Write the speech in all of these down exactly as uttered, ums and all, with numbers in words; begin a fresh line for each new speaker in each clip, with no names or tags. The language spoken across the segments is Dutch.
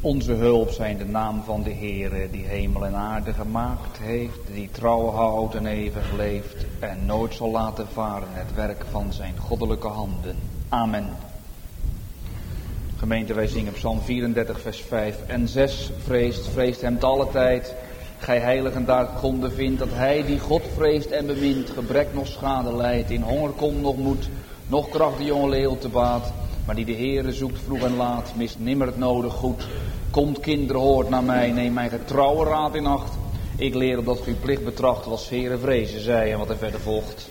Onze hulp zijn de naam van de Heere, die hemel en aarde gemaakt heeft, die trouw houdt en eeuwig leeft en nooit zal laten varen het werk van zijn goddelijke handen. Amen. Gemeente, wij zingen Psalm vierendertig, vers vijf en zes. Vreest, vreest hem te alle tijd. Gij heiligen daar gronde vindt dat hij die God vreest en bemint, gebrek nog schade lijdt, in honger komt nog moed, nog kracht de jonge leeuw te baat. Maar die de Heere zoekt vroeg en laat, mist nimmer het nodig goed. Komt kinderen, hoort naar mij, neem mijn getrouwe raad in acht. Ik leer dat uw plicht betracht, was Heere vrezen zij en wat er verder volgt.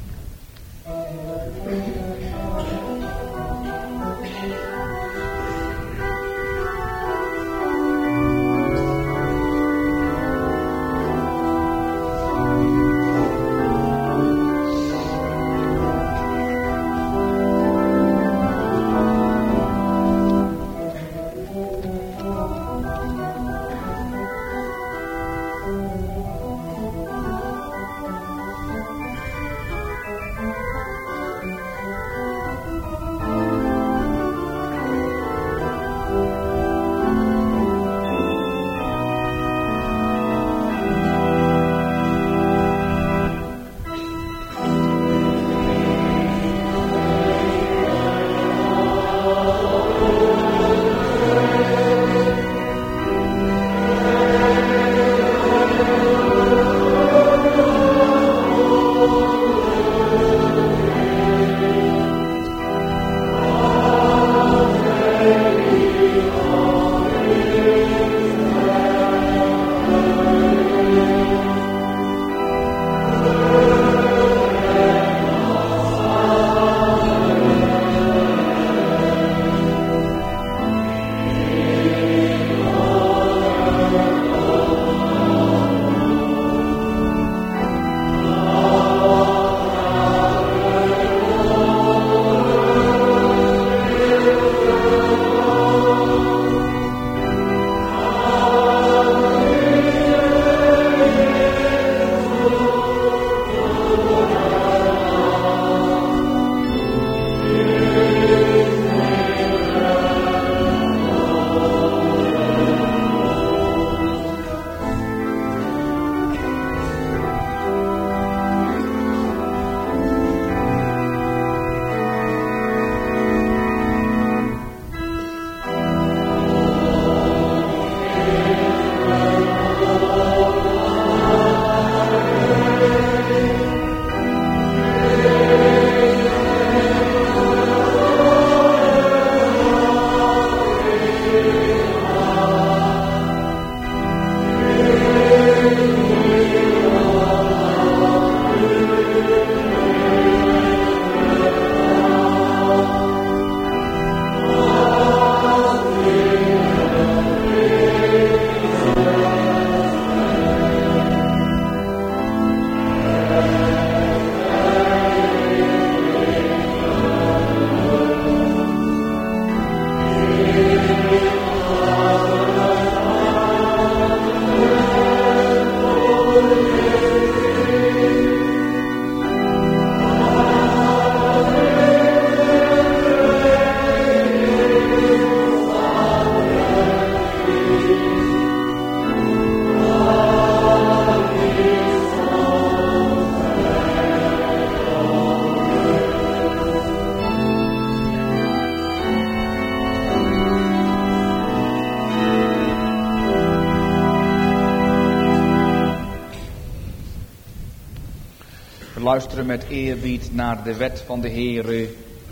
Luisteren met eerbied naar de wet van de Heere.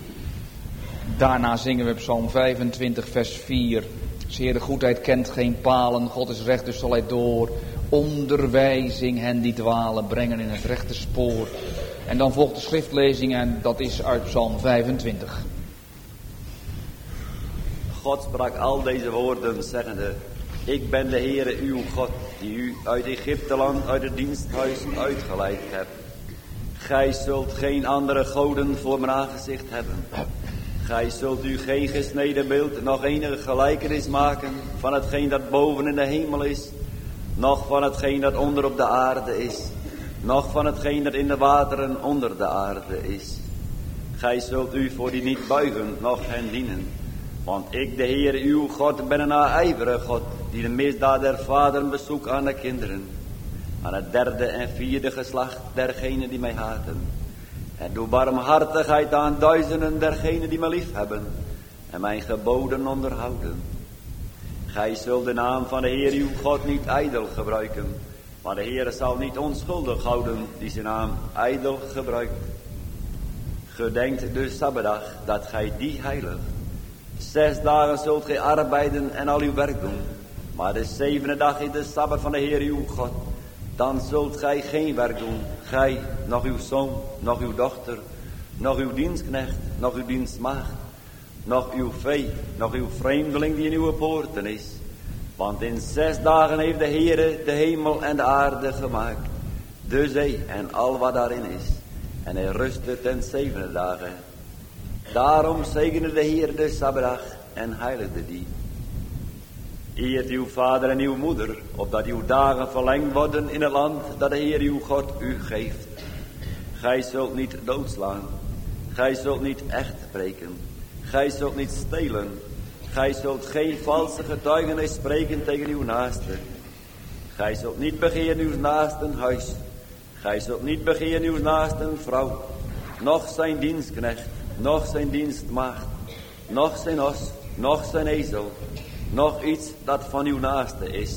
Daarna zingen we Psalm vijfentwintig vers vier. Zeer de goedheid kent geen palen, God is recht, dus zal hij door. Onderwijzing hen die dwalen, brengen in het rechte spoor. En dan volgt de schriftlezing en dat is uit Psalm vijfentwintig.
God sprak al deze woorden zeggende: Ik ben de Heere uw God, die u uit Egypteland, uit het diensthuis uitgeleid hebt. Gij zult geen andere goden voor mijn aangezicht hebben. Gij zult u geen gesneden beeld, nog enige gelijkenis maken van hetgeen dat boven in de hemel is, noch van hetgeen dat onder op de aarde is, noch van hetgeen dat in de wateren onder de aarde is. Gij zult u voor die niet buigen, noch hen dienen. Want ik, de Heer, uw God, ben een naijverige God, die de misdaad der vaderen bezoekt aan de kinderen, aan het derde en vierde geslacht dergenen die mij haten. En doe barmhartigheid aan duizenden dergenen die mij lief hebben en mijn geboden onderhouden. Gij zult de naam van de Heer uw God niet ijdel gebruiken, maar de Heer zal niet onschuldig houden die zijn naam ijdel gebruikt. Gedenkt de Sabbatdag dat gij die heiligt. Zes dagen zult gij arbeiden en al uw werk doen, maar de zevende dag is de Sabbat van de Heer uw God. Dan zult gij geen werk doen, gij, nog uw zoon, nog uw dochter, nog uw dienstknecht, nog uw dienstmaagd, nog uw vee, nog uw vreemdeling die in uw poorten is. Want in zes dagen heeft de Heere de hemel en de aarde gemaakt, de zee en al wat daarin is. En hij rustte ten zevende dagen. Daarom zegende de Heer de Sabbatdag en heiligde die. Eert uw vader en uw moeder, opdat uw dagen verlengd worden in het land dat de Heer uw God u geeft. Gij zult niet doodslaan, gij zult niet echt spreken, gij zult niet stelen, gij zult geen valse getuigenis spreken tegen uw naaste. Gij zult niet begeeren uw naasten huis, gij zult niet begeeren uw naasten vrouw, noch zijn dienstknecht, noch zijn dienstmaagd, noch zijn os, noch zijn ezel, nog iets dat van uw naaste is.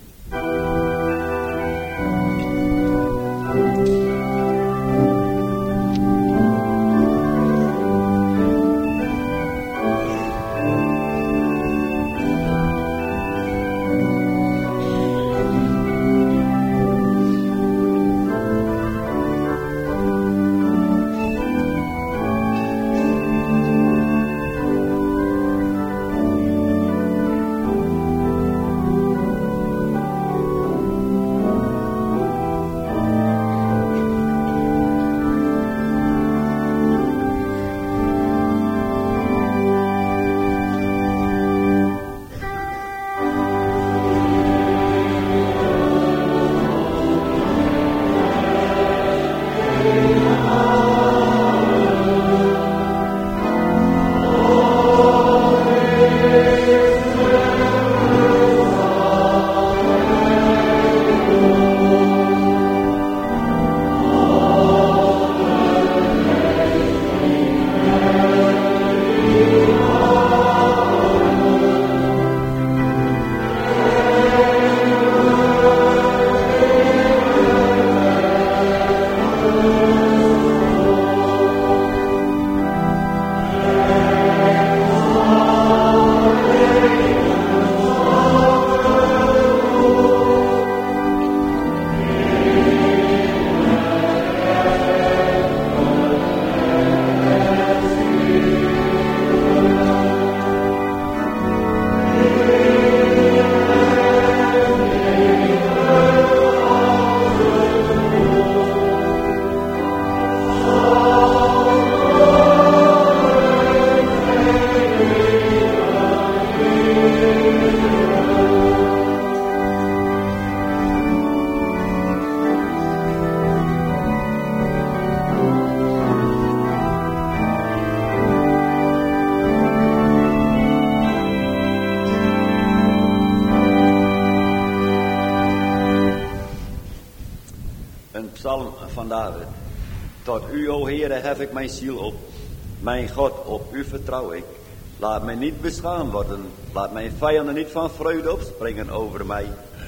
David. Tot u, o Heere, hef ik mijn ziel op. Mijn God, op u vertrouw ik. Laat mij niet beschaamd worden. Laat mijn vijanden niet van vreugde opspringen over mij.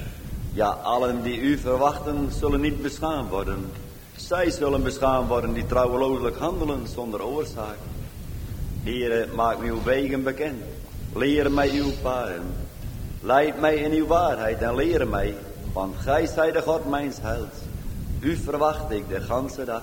Ja, allen die u verwachten, zullen niet beschaamd worden. Zij zullen beschaamd worden die trouwelooselijk handelen zonder oorzaak. Heere, maak mij uw wegen bekend. Leer mij uw paden. Leid mij in uw waarheid en leer mij. Want gij zijt de God mijns heils. U verwacht ik de ganse dag.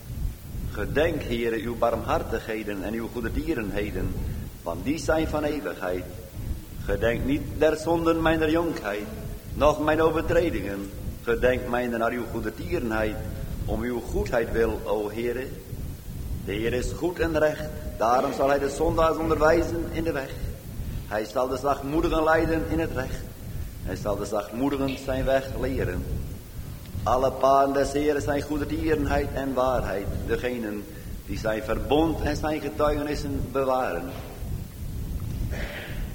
Gedenk, Heere, uw barmhartigheden en uw goedertierenheden, want die zijn van eeuwigheid. Gedenk niet der zonden mijner jonkheid, noch mijn overtredingen. Gedenk mij naar uw goedertierenheid, om uw goedheid wil, o Heere. De Heer is goed en recht, daarom zal hij de zondaars onderwijzen in de weg. Hij zal de zachtmoedigen leiden in het recht. Hij zal de zachtmoedigen zijn weg leren. Alle paden des Heeren zijn goedertierenheid en waarheid, degenen die zijn verbond en zijn getuigenissen bewaren.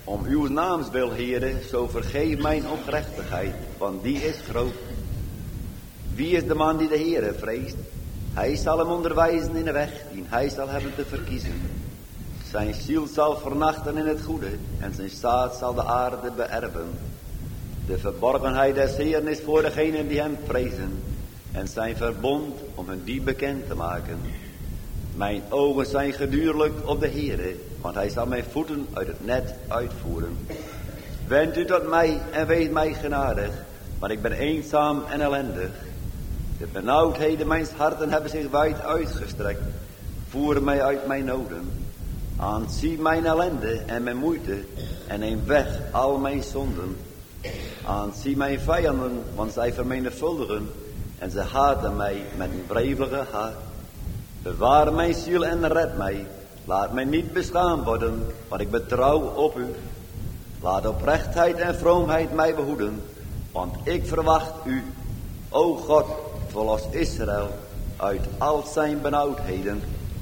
Om uw naams wil, Heere, zo vergeef mijn ongerechtigheid, want die is groot. Wie is de man die de Heere vreest? Hij zal hem onderwijzen in de weg die hij zal hebben te verkiezen. Zijn ziel zal vernachten in het goede en zijn zaad zal de aarde beërven. De verborgenheid des Heeren is voor degenen die hem vrezen en zijn verbond om hun die bekend te maken. Mijn ogen zijn gedurlijk op de Heere, want hij zal mijn voeten uit het net uitvoeren. Wend u tot mij en wees mij genadig, want ik ben eenzaam en ellendig. De benauwdheden mijns harten hebben zich wijd uitgestrekt. Voer mij uit mijn noden. Aanzie mijn ellende en mijn moeite en neem weg al mijn zonden. Aanzie mijn vijanden, want zij vermenigvuldigen en ze haten mij met een wrevelige haat. Bewaar mijn ziel en red mij. Laat mij niet beschaamd worden, want ik betrouw op u. Laat oprechtheid en vroomheid mij behoeden, want ik verwacht u. O God, verlos Israël uit al zijn benauwdheden.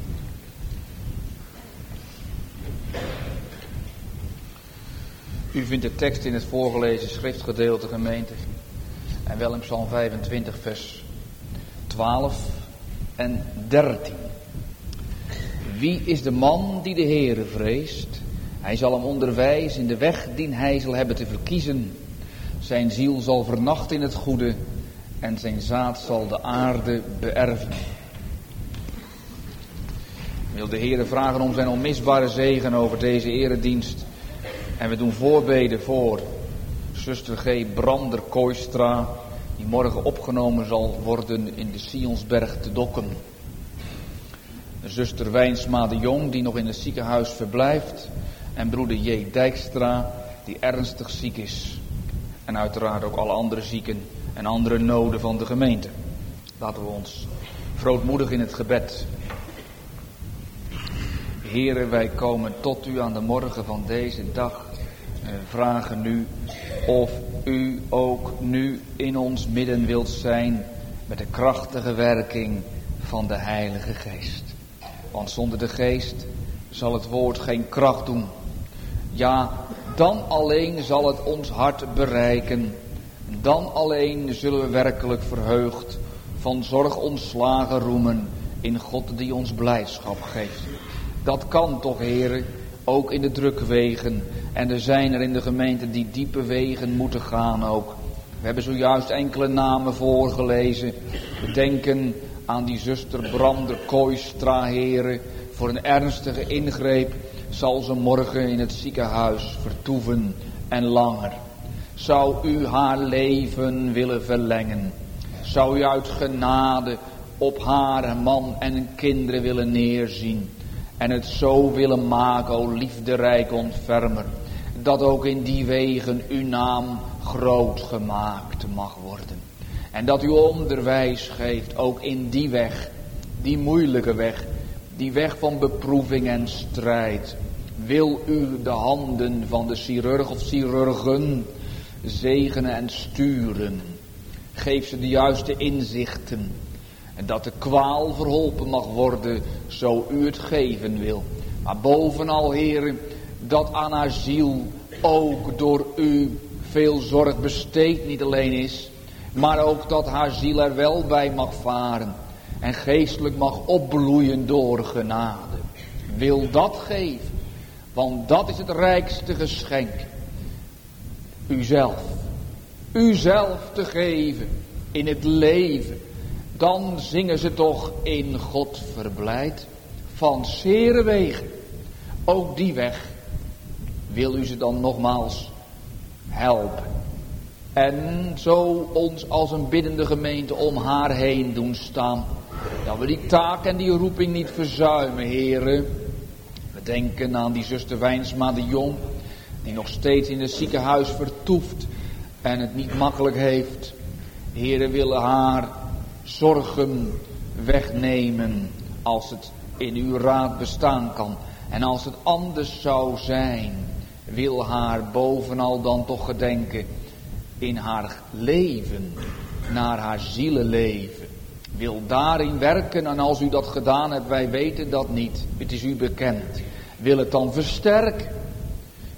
U vindt de tekst in het voorgelezen schriftgedeelte, gemeente, en wel in Psalm vijfentwintig vers twaalf en dertien. Wie is de man die de Heere vreest? Hij zal hem onderwijzen in de weg die hij zal hebben te verkiezen. Zijn ziel zal vernachten in het goede en zijn zaad zal de aarde beërven. Ik wil de Heere vragen om zijn onmisbare zegen over deze eredienst. En we doen voorbeden voor zuster G. Brander-Kooistra, die morgen opgenomen zal worden in de Sionsberg te Dokkum. Zuster Wijnsma de Jong, die nog in het ziekenhuis verblijft. En broeder J. Dijkstra, die ernstig ziek is. En uiteraard ook alle andere zieken en andere noden van de gemeente. Laten we ons vrootmoedig in het gebed. Heere, wij komen tot u aan de morgen van deze dag. En vragen nu of u ook nu in ons midden wilt zijn met de krachtige werking van de Heilige Geest. Want zonder de Geest zal het woord geen kracht doen. Ja, dan alleen zal het ons hart bereiken. Dan alleen zullen we werkelijk verheugd van zorg ontslagen roemen in God die ons blijdschap geeft. Dat kan toch, heren, ook in de drukke wegen. En er zijn er in de gemeente die diepe wegen moeten gaan ook. We hebben zojuist enkele namen voorgelezen. We denken aan die zuster Brander-Kooistra, heren. Voor een ernstige ingreep zal ze morgen in het ziekenhuis vertoeven en langer. Zou u haar leven willen verlengen? Zou u uit genade op haar man en kinderen willen neerzien? En het zo willen maken, o liefderijk ontfermer, dat ook in die wegen uw naam groot gemaakt mag worden. En dat u onderwijs geeft, ook in die weg, die moeilijke weg, die weg van beproeving en strijd. Wil u de handen van de chirurg of chirurgen zegenen en sturen. Geef ze de juiste inzichten. En dat de kwaal verholpen mag worden, zo u het geven wil. Maar bovenal, heren, dat aan haar ziel ook door u veel zorg besteed niet alleen is, maar ook dat haar ziel er wel bij mag varen en geestelijk mag opbloeien door genade. Wil dat geven, want dat is het rijkste geschenk. Uzelf, uzelf te geven in het leven. Dan zingen ze toch in God verblijd van zere wegen. Ook die weg wil u ze dan nogmaals helpen. En zo ons als een biddende gemeente om haar heen doen staan. Dat we die taak en die roeping niet verzuimen, heren. We denken aan die zuster Wijnsma de Jong, die nog steeds in het ziekenhuis vertoeft en het niet makkelijk heeft. Heren, willen haar zorgen wegnemen als het in uw raad bestaan kan. En als het anders zou zijn, wil haar bovenal dan toch gedenken in haar leven, naar haar zielenleven. Wil daarin werken, en als u dat gedaan hebt, wij weten dat niet. Het is u bekend. Wil het dan versterken.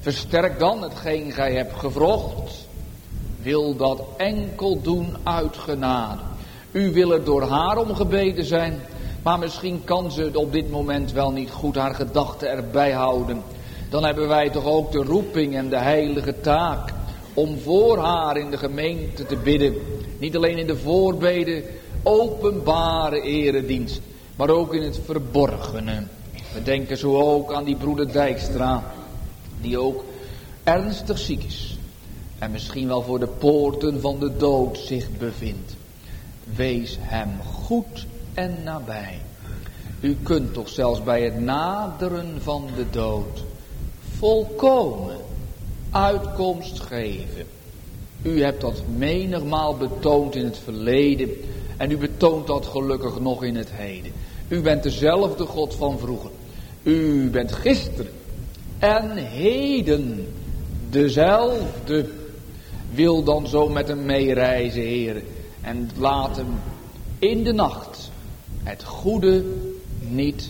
Versterk dan hetgeen gij hebt gewrocht. Wil dat enkel doen uit genade. U wil er door haar om gebeden zijn, maar misschien kan ze op dit moment wel niet goed haar gedachten erbij houden. Dan hebben wij toch ook de roeping en de heilige taak om voor haar in de gemeente te bidden. Niet alleen in de voorbeden, openbare eredienst, maar ook in het verborgene. We denken zo ook aan die broeder Dijkstra, die ook ernstig ziek is. En misschien wel voor de poorten van de dood zich bevindt. Wees hem goed en nabij. U kunt toch zelfs bij het naderen van de dood volkomen uitkomst geven. U hebt dat menigmaal betoond in het verleden. En u betoont dat gelukkig nog in het heden. U bent dezelfde God van vroeger. U bent gisteren en heden dezelfde. Wil dan zo met hem meereizen, Heer. En laat hem in de nacht het goede niet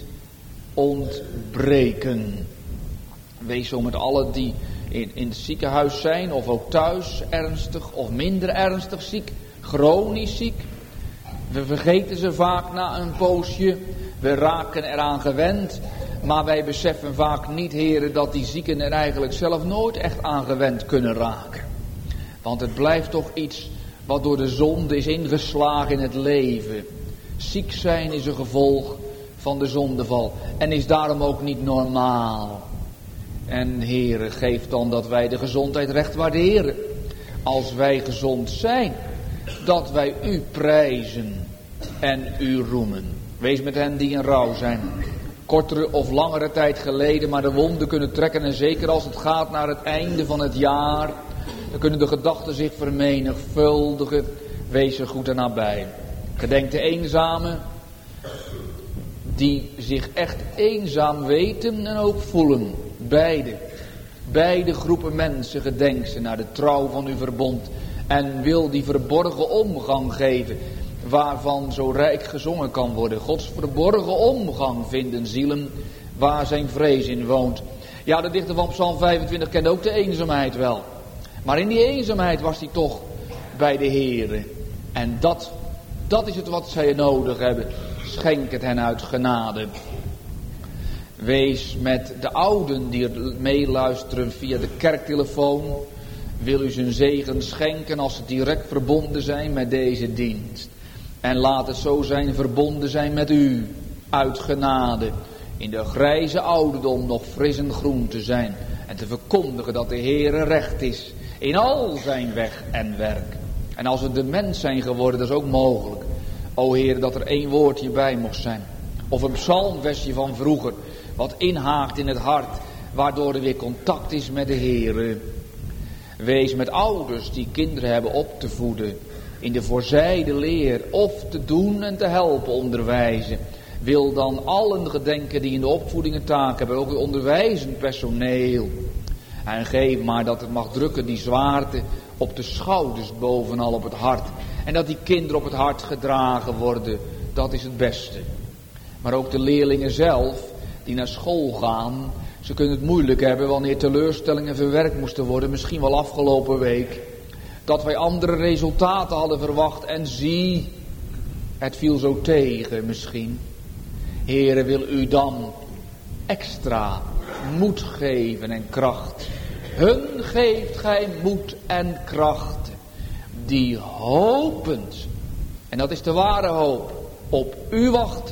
ontbreken. Wees zo met allen die in, in het ziekenhuis zijn, of ook thuis ernstig of minder ernstig ziek, chronisch ziek. We vergeten ze vaak na een poosje. We raken eraan gewend. Maar wij beseffen vaak niet, heren, dat die zieken er eigenlijk zelf nooit echt aan gewend kunnen raken. Want het blijft toch iets wat door de zonde is ingeslagen in het leven. Ziek zijn is een gevolg van de zondeval. En is daarom ook niet normaal. En Heere, geef dan dat wij de gezondheid recht waarderen. Als wij gezond zijn, dat wij u prijzen en u roemen. Wees met hen die in rouw zijn. Kortere of langere tijd geleden, maar de wonden kunnen trekken. En zeker als het gaat naar het einde van het jaar, dan kunnen de gedachten zich vermenigvuldigen. Wees er goed en nabij. Gedenk de eenzamen, die zich echt eenzaam weten en ook voelen. Beide, beide groepen mensen gedenk ze naar de trouw van uw verbond. En wil die verborgen omgang geven, waarvan zo rijk gezongen kan worden. Gods verborgen omgang vinden zielen, waar zijn vrees in woont. Ja, de dichter van Psalm vijfentwintig kende ook de eenzaamheid wel. Maar in die eenzaamheid was hij toch bij de Heere. En dat, dat is het wat zij nodig hebben. Schenk het hen uit genade. Wees met de ouden die meeluisteren via de kerktelefoon. Wil u zijn zegen schenken als ze direct verbonden zijn met deze dienst. En laat het zo zijn verbonden zijn met u. Uit genade. In de grijze ouderdom nog fris en groen te zijn. En te verkondigen dat de Heere recht is. In al zijn weg en werk. En als we de mens zijn geworden, dat is ook mogelijk. O Heer, dat er één woordje bij mocht zijn. Of een psalmversje van vroeger. Wat inhaakt in het hart. Waardoor er weer contact is met de Heere. Wees met ouders die kinderen hebben op te voeden. In de voorzijde leer. Of te doen en te helpen onderwijzen. Wil dan allen gedenken die in de opvoeding een taak hebben. Ook het onderwijzend personeel. En geef maar dat het mag drukken die zwaarte op de schouders bovenal op het hart. En dat die kinderen op het hart gedragen worden. Dat is het beste. Maar ook de leerlingen zelf die naar school gaan. Ze kunnen het moeilijk hebben wanneer teleurstellingen verwerkt moesten worden. Misschien wel afgelopen week. Dat wij andere resultaten hadden verwacht. En zie, het viel zo tegen misschien. Heere, wil u dan extra moed geven en kracht. Hun geeft gij moed en kracht. Die hopend, en dat is de ware hoop, op u wachten.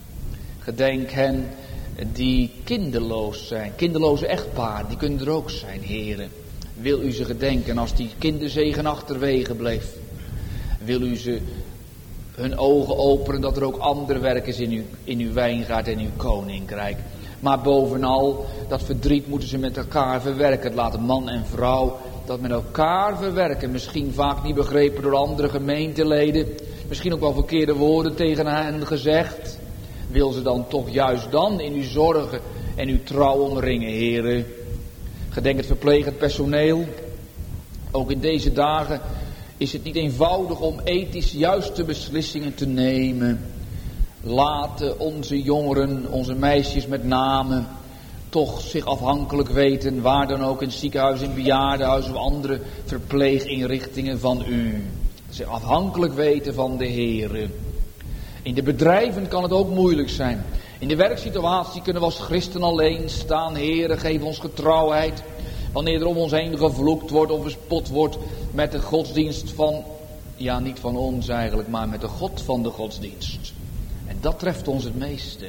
Gedenk hen die kinderloos zijn. Kinderloze echtpaar, die kunnen er ook zijn, heren. Wil u ze gedenken als die kinderzegen achterwege bleef. Wil u ze hun ogen openen dat er ook ander werk is in uw, in uw wijngaard en uw koninkrijk. Maar bovenal, dat verdriet moeten ze met elkaar verwerken. Het laat man en vrouw dat met elkaar verwerken. Misschien vaak niet begrepen door andere gemeenteleden. Misschien ook wel verkeerde woorden tegen hen gezegd. Wil ze dan toch juist dan in uw zorgen en uw trouw omringen, heren. Gedenk het verplegend personeel. Ook in deze dagen is het niet eenvoudig om ethisch juiste beslissingen te nemen. Laten onze jongeren, onze meisjes met name, toch zich afhankelijk weten, waar dan ook, in het ziekenhuis, in bejaardenhuis of andere verpleeginrichtingen van u. Zich afhankelijk weten van de Heere. In de bedrijven kan het ook moeilijk zijn. In de werksituatie kunnen we als christen alleen staan. Heere, geef ons getrouwheid. Wanneer er om ons heen gevloekt wordt of bespot wordt met de godsdienst van, ja niet van ons eigenlijk, maar met de God van de godsdienst. En dat treft ons het meeste.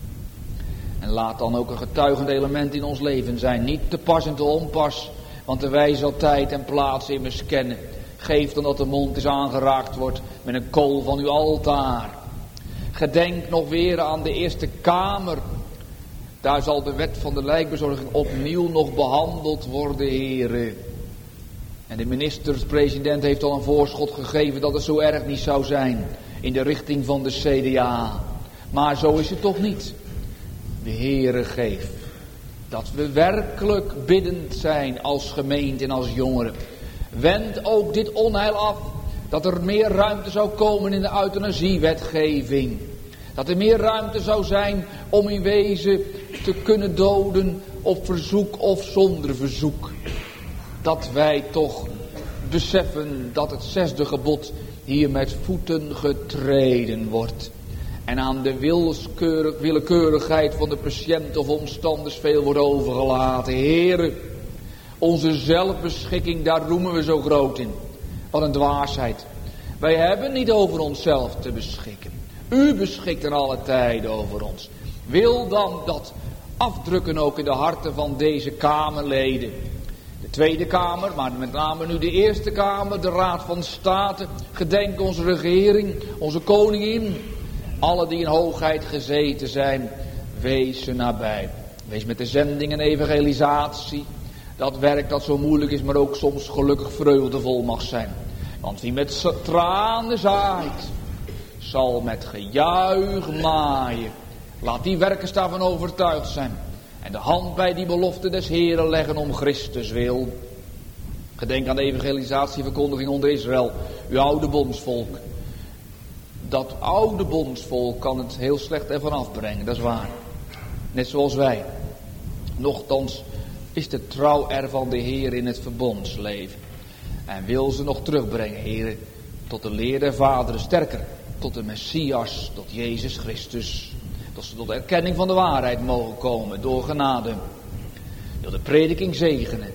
En laat dan ook een getuigend element in ons leven zijn. Niet te pas en te onpas, want de wij zal tijd en plaats immers kennen. Geef dan dat de mond is aangeraakt wordt met een kool van uw altaar. Gedenk nog weer aan de Eerste Kamer. Daar zal de wet van de lijkbezorging opnieuw nog behandeld worden, heren. En de minister-president heeft al een voorschot gegeven dat het zo erg niet zou zijn in de richting van de C D A. Maar zo is het toch niet. De Heere geeft dat we werkelijk biddend zijn als gemeente en als jongeren. Wend ook dit onheil af, dat er meer ruimte zou komen in de euthanasiewetgeving. Dat er meer ruimte zou zijn om in wezen te kunnen doden op verzoek of zonder verzoek. Dat wij toch beseffen dat het zesde gebod hier met voeten getreden wordt. En aan de willekeurig, willekeurigheid van de patiënt of omstanders veel wordt overgelaten. Heere, onze zelfbeschikking, daar roemen we zo groot in. Wat een dwaasheid. Wij hebben niet over onszelf te beschikken. U beschikt in alle tijden over ons. Wil dan dat afdrukken ook in de harten van deze Kamerleden. De Tweede Kamer, maar met name nu de Eerste Kamer, de Raad van State. Gedenk onze regering, onze koningin. Alle die in hoogheid gezeten zijn, wees ze nabij. Wees met de zending en evangelisatie. Dat werk dat zo moeilijk is, maar ook soms gelukkig vreugdevol mag zijn. Want wie met tranen zaait, zal met gejuich maaien. Laat die werkers daarvan overtuigd zijn. En de hand bij die belofte des Heren leggen om Christus wil. Gedenk aan de evangelisatieverkondiging onder Israël. Uw oude bondsvolk. Dat oude bondsvolk kan het heel slecht ervan afbrengen, dat is waar. Net zoals wij. Nochtans is de trouw er van de Heer in het verbondsleven. En wil ze nog terugbrengen, Heer, tot de leer der vaderen, sterker, tot de Messias, tot Jezus Christus. Dat ze tot de erkenning van de waarheid mogen komen, door genade. Wil de prediking zegenen.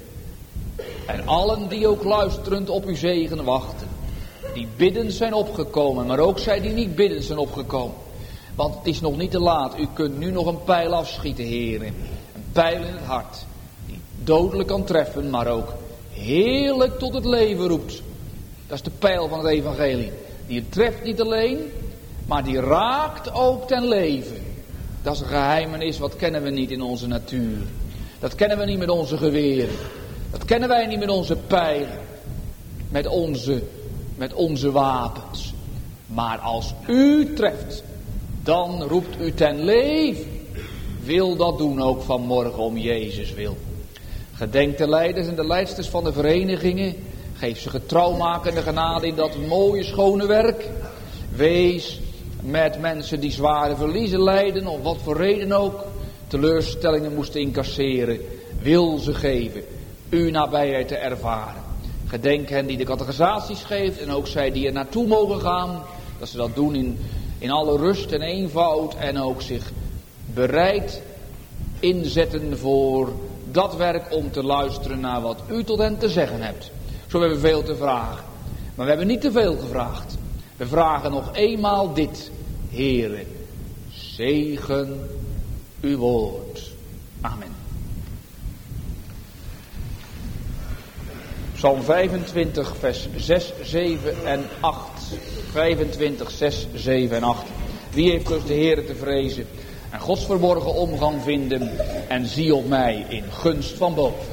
En allen die ook luisterend op uw zegen wachten. Die biddend zijn opgekomen, maar ook zij die niet biddend zijn opgekomen. Want het is nog niet te laat. U kunt nu nog een pijl afschieten, heren. Een pijl in het hart. Die dodelijk kan treffen, maar ook heerlijk tot het leven roept. Dat is de pijl van het evangelie. Die treft niet alleen, maar die raakt ook ten leven. Dat is een geheimenis, wat kennen we niet in onze natuur. Dat kennen we niet met onze geweren. Dat kennen wij niet met onze pijlen. Met onze, met onze wapens. Maar als u treft, dan roept u ten leven. Wil dat doen ook vanmorgen om Jezus wil. Gedenk de leiders en de leidsters van de verenigingen. Geef ze getrouwmakende genade in dat mooie schone werk. Wees met mensen die zware verliezen lijden, of wat voor reden ook, teleurstellingen moesten incasseren. Wil ze geven, uw nabijheid te ervaren. Gedenk hen die de catechisaties geeft en ook zij die er naartoe mogen gaan. Dat ze dat doen in, in alle rust en eenvoud en ook zich bereid inzetten voor dat werk om te luisteren naar wat u tot hen te zeggen hebt. Zo hebben we veel te vragen. Maar we hebben niet te veel gevraagd. We vragen nog eenmaal dit. Heere, zegen uw woord. Amen. Psalm vijfentwintig, vers zes, zeven en acht. vijfentwintig, zes, zeven en acht. Wie heeft dus de Heere te vrezen en Gods verborgen omgang vinden en zie op mij in gunst van boven.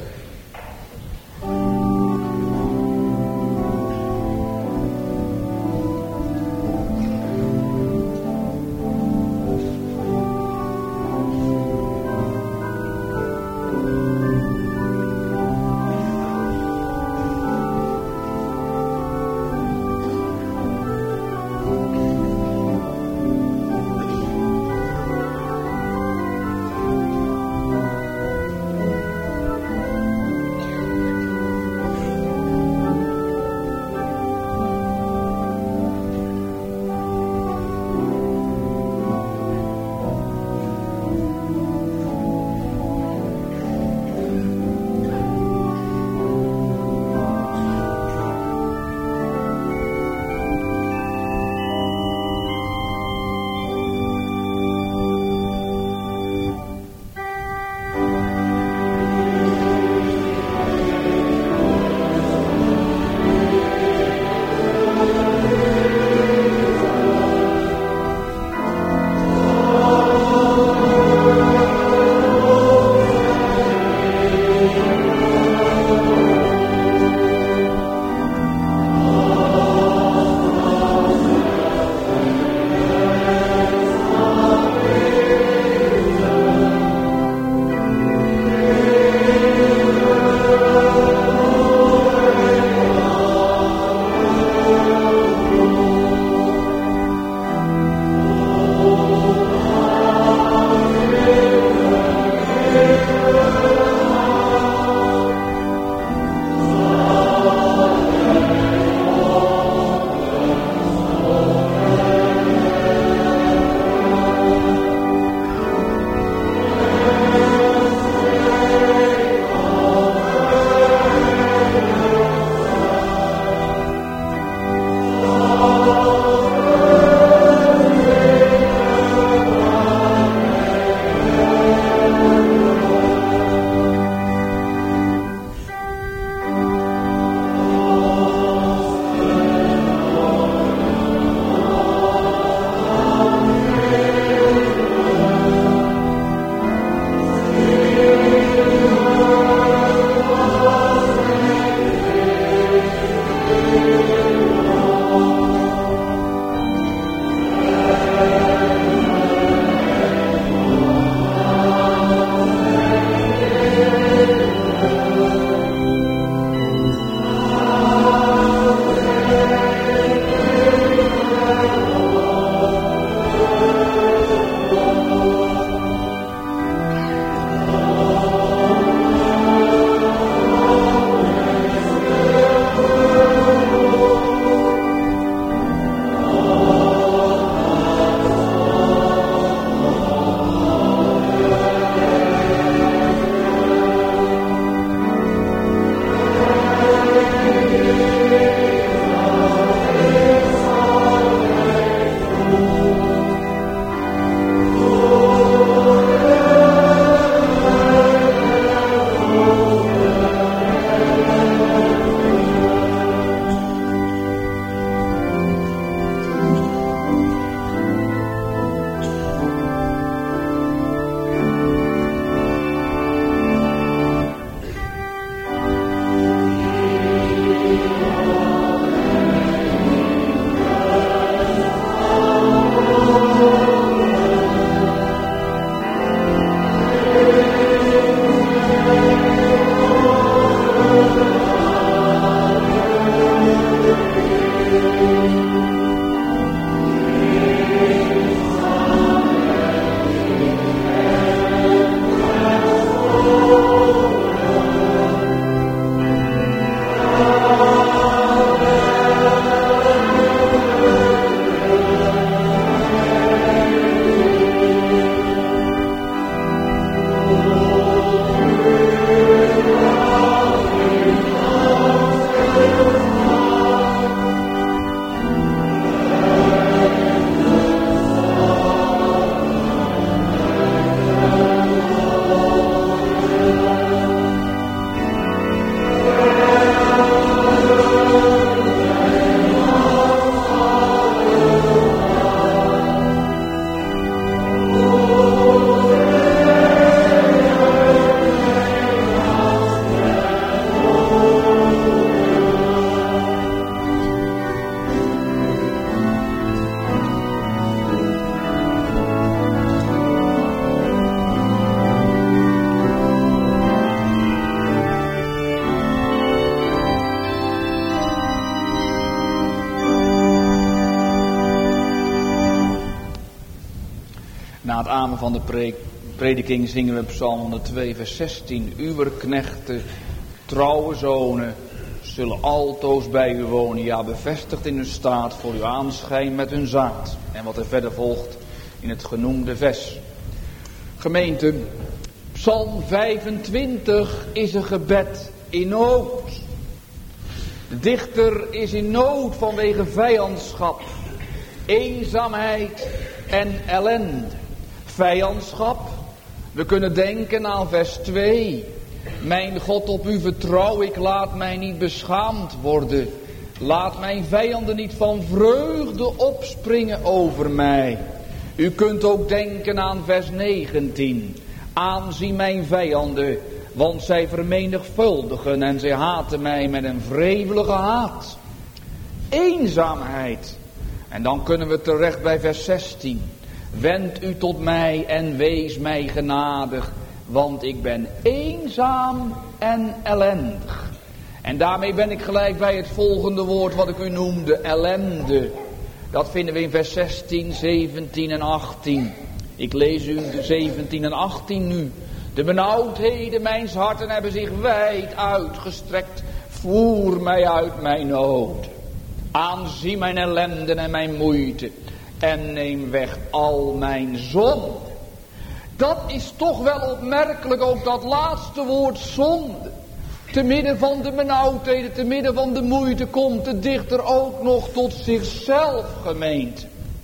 het amen van de preek, prediking zingen we Psalm honderdtwee vers zestien. Uw knechten, trouwe zonen, zullen altoos bij u wonen. Ja, bevestigd in hun staat voor uw aanschijn met hun zaad. En wat er verder volgt in het genoemde vers. Gemeente, Psalm vijfentwintig is een gebed in nood. De dichter is in nood vanwege vijandschap, eenzaamheid en ellende. Vijandschap, we kunnen denken aan vers twee. Mijn God, op u vertrouw ik, laat mij niet beschaamd worden. Laat mijn vijanden niet van vreugde opspringen over mij. U kunt ook denken aan vers negentien. Aanzie mijn vijanden, want zij vermenigvuldigen en zij haten mij met een wrevelige haat. Eenzaamheid. En dan kunnen we terecht bij vers zestien. Wend u tot mij en wees mij genadig, want ik ben eenzaam en ellendig. En daarmee ben ik gelijk bij het volgende woord wat ik u noemde, ellende. Dat vinden we in vers zestien, zeventien en achttien. Ik lees u de zeventien en achttien nu. De benauwdheden mijns harten hebben zich wijd uitgestrekt. Voer mij uit mijn nood. Aanzie mijn ellende en mijn moeite. En neem weg al mijn zonde. Dat is toch wel opmerkelijk, ook dat laatste woord zonde. Te midden van de benauwdheden, te midden van de moeite komt de dichter ook nog tot zichzelf, gemeente.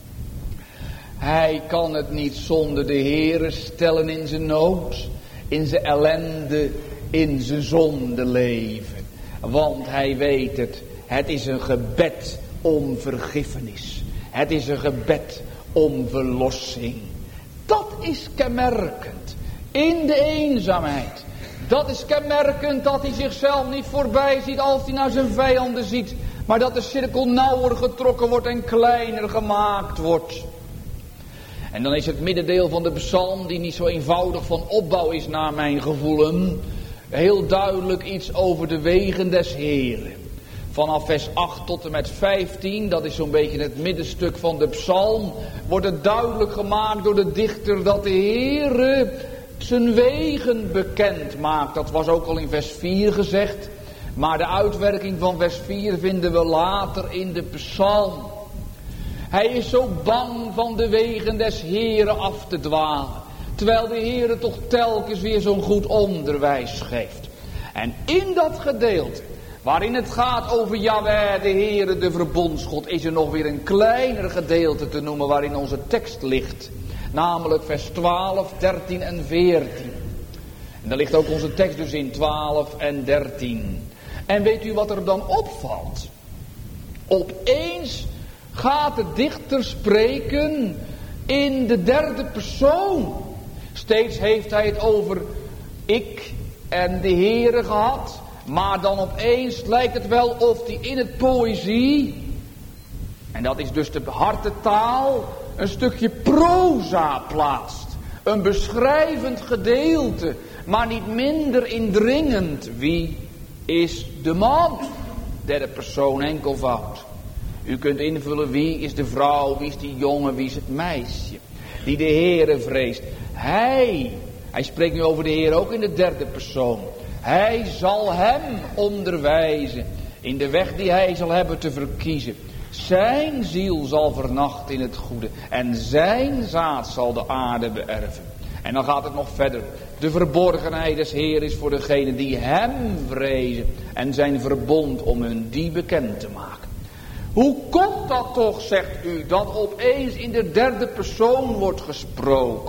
Hij kan het niet zonder de Heere stellen in zijn nood, in zijn ellende, in zijn zonde leven. Want hij weet het, het is een gebed om vergiffenis. Het is een gebed om verlossing. Dat is kenmerkend in de eenzaamheid. Dat is kenmerkend dat hij zichzelf niet voorbij ziet als hij naar zijn vijanden ziet. Maar dat de cirkel nauwer getrokken wordt en kleiner gemaakt wordt. En dan is het middendeel van de psalm, die niet zo eenvoudig van opbouw is naar mijn gevoelen, heel duidelijk iets over de wegen des Heeren. Vanaf vers acht tot en met vijftien, dat is zo'n beetje het middenstuk van de psalm, wordt het duidelijk gemaakt door de dichter dat de Heere zijn wegen bekend maakt. Dat was ook al in vers vier gezegd, maar de uitwerking van vers vier vinden we later in de psalm. Hij is zo bang van de wegen des Heeren af te dwalen, terwijl de Heere toch telkens weer zo'n goed onderwijs geeft. En in dat gedeelte, waarin het gaat over Jahweh, de Heere, de verbondsgod, is er nog weer een kleiner gedeelte te noemen waarin onze tekst ligt. Namelijk vers twaalf, dertien en veertien. En daar ligt ook onze tekst dus in, twaalf en dertien. En weet u wat er dan opvalt? Opeens gaat de dichter spreken in de derde persoon. Steeds heeft hij het over ik en de Heere gehad. Maar dan opeens lijkt het wel of hij in het poëzie, en dat is dus de hartetaal, een stukje proza plaatst. Een beschrijvend gedeelte, maar niet minder indringend. Wie is de man? Derde persoon enkelvoud. U kunt invullen wie is de vrouw, wie is die jongen, wie is het meisje. Die de Heere vreest. Hij, hij spreekt nu over de Heer ook in de derde persoon. Hij zal hem onderwijzen in de weg die hij zal hebben te verkiezen. Zijn ziel zal vernachten in het goede en zijn zaad zal de aarde beërven. En dan gaat het nog verder. De verborgenheid des Heer is voor degenen die hem vrezen en zijn verbond om hun die bekend te maken. Hoe komt dat toch, zegt u, dat opeens in de derde persoon wordt gesproken?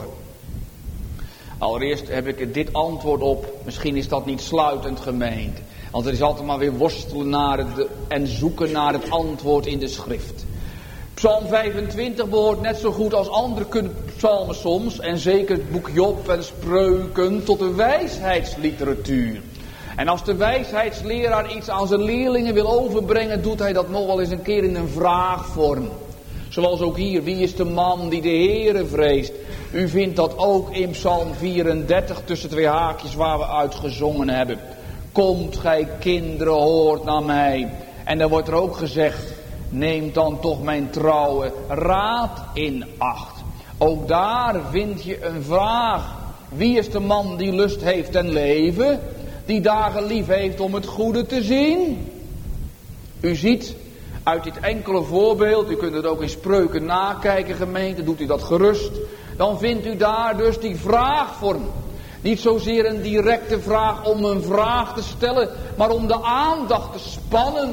Allereerst heb ik dit antwoord op, misschien is dat niet sluitend, gemeente. Want er is altijd maar weer worstelen naar het en zoeken naar het antwoord in de schrift. Psalm vijfentwintig behoort net zo goed als andere psalmen soms, en zeker het boek Job en Spreuken, tot de wijsheidsliteratuur. En als de wijsheidsleraar iets aan zijn leerlingen wil overbrengen, doet hij dat nog wel eens een keer in een vraagvorm. Zoals ook hier, wie is de man die de Heere vreest? U vindt dat ook in Psalm vierendertig tussen twee haakjes waar we uit gezongen hebben. Komt gij kinderen, hoort naar mij. En dan wordt er ook gezegd, neem dan toch mijn trouwe raad in acht. Ook daar vind je een vraag. Wie is de man die lust heeft ten leven? Die dagen lief heeft om het goede te zien? U ziet uit dit enkele voorbeeld, u kunt het ook in Spreuken nakijken gemeente, doet u dat gerust. Dan vindt u daar dus die vraagvorm. Niet zozeer een directe vraag om een vraag te stellen, maar om de aandacht te spannen.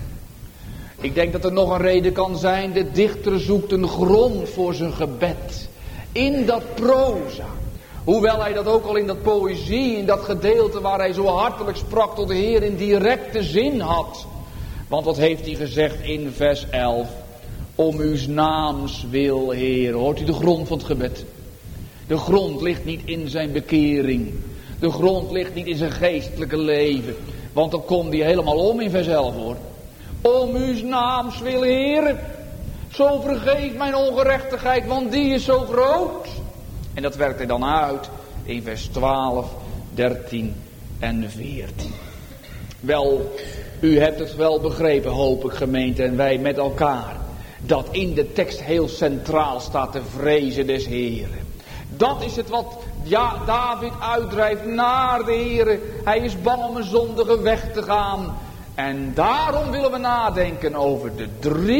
Ik denk dat er nog een reden kan zijn. De dichter zoekt een grond voor zijn gebed. In dat proza. Hoewel hij dat ook al in dat poëzie, in dat gedeelte waar hij zo hartelijk sprak tot de Heer, in directe zin had. Want wat heeft hij gezegd in vers elf? Om uw naams wil, Heer. Hoort u de grond van het gebed? De grond ligt niet in zijn bekering. De grond ligt niet in zijn geestelijke leven. Want dan komt hij helemaal om in vers elf hoor. Om uw naams wil, Heer. Zo vergeef mijn ongerechtigheid, want die is zo groot. En dat werkt hij dan uit in vers twaalf, dertien en veertien. Wel, u hebt het wel begrepen, hoop ik gemeente, en wij met elkaar. Dat in de tekst heel centraal staat de vrezen des Heren. Dat is het wat ja, David uitdrijft naar de Heren. Hij is bang om een zondige weg te gaan. En daarom willen we nadenken over de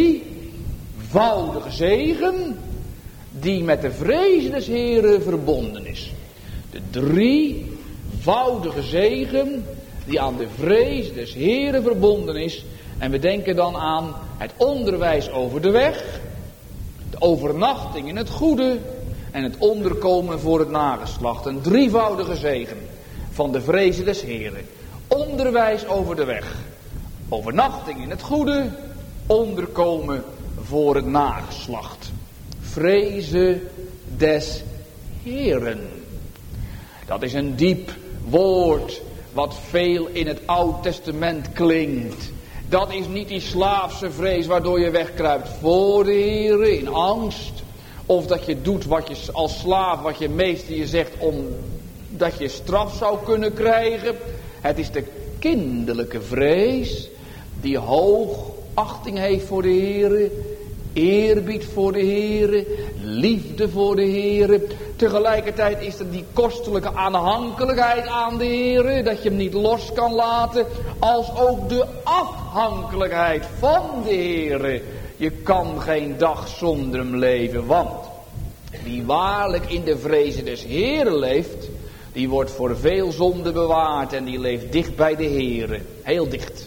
drievoudige zegen die met de vrezen des Heren verbonden is. De drievoudige zegen die aan de vrees des Heren verbonden is. En we denken dan aan het onderwijs over de weg, de overnachting in het goede en het onderkomen voor het nageslacht. Een drievoudige zegen van de vrezen des Heren. Onderwijs over de weg, overnachting in het goede, onderkomen voor het nageslacht. Vrezen des Heren. Dat is een diep woord wat veel in het Oude Testament klinkt. Dat is niet die slaafse vrees waardoor je wegkruipt voor de Heere in angst. Of dat je doet wat je als slaaf, wat je meester je zegt, omdat je straf zou kunnen krijgen. Het is de kinderlijke vrees die hoogachting heeft voor de Heere. Eerbied voor de Heere, liefde voor de Heere. Tegelijkertijd is er die kostelijke aanhankelijkheid aan de Heere, dat je hem niet los kan laten, als ook de afhankelijkheid van de Heere. Je kan geen dag zonder hem leven, want wie waarlijk in de vrezen des Heeren leeft, die wordt voor veel zonde bewaard en die leeft dicht bij de Heere, heel dicht.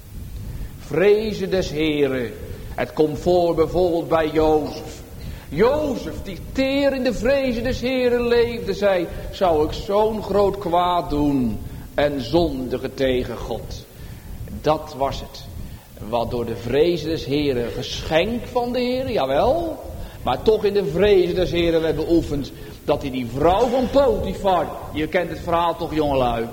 Vrezen des Heeren. Het komt voor bijvoorbeeld bij Jozef. Jozef die teer in de vrezen des Heren leefde, zei, zou ik zo'n groot kwaad doen en zondigen tegen God. Dat was het. Wat door de vrezen des Heren, geschenk van de Heren, jawel. Maar toch in de vrezen des Heren werd beoefend dat hij die vrouw van Potifar, je kent het verhaal toch jongelui?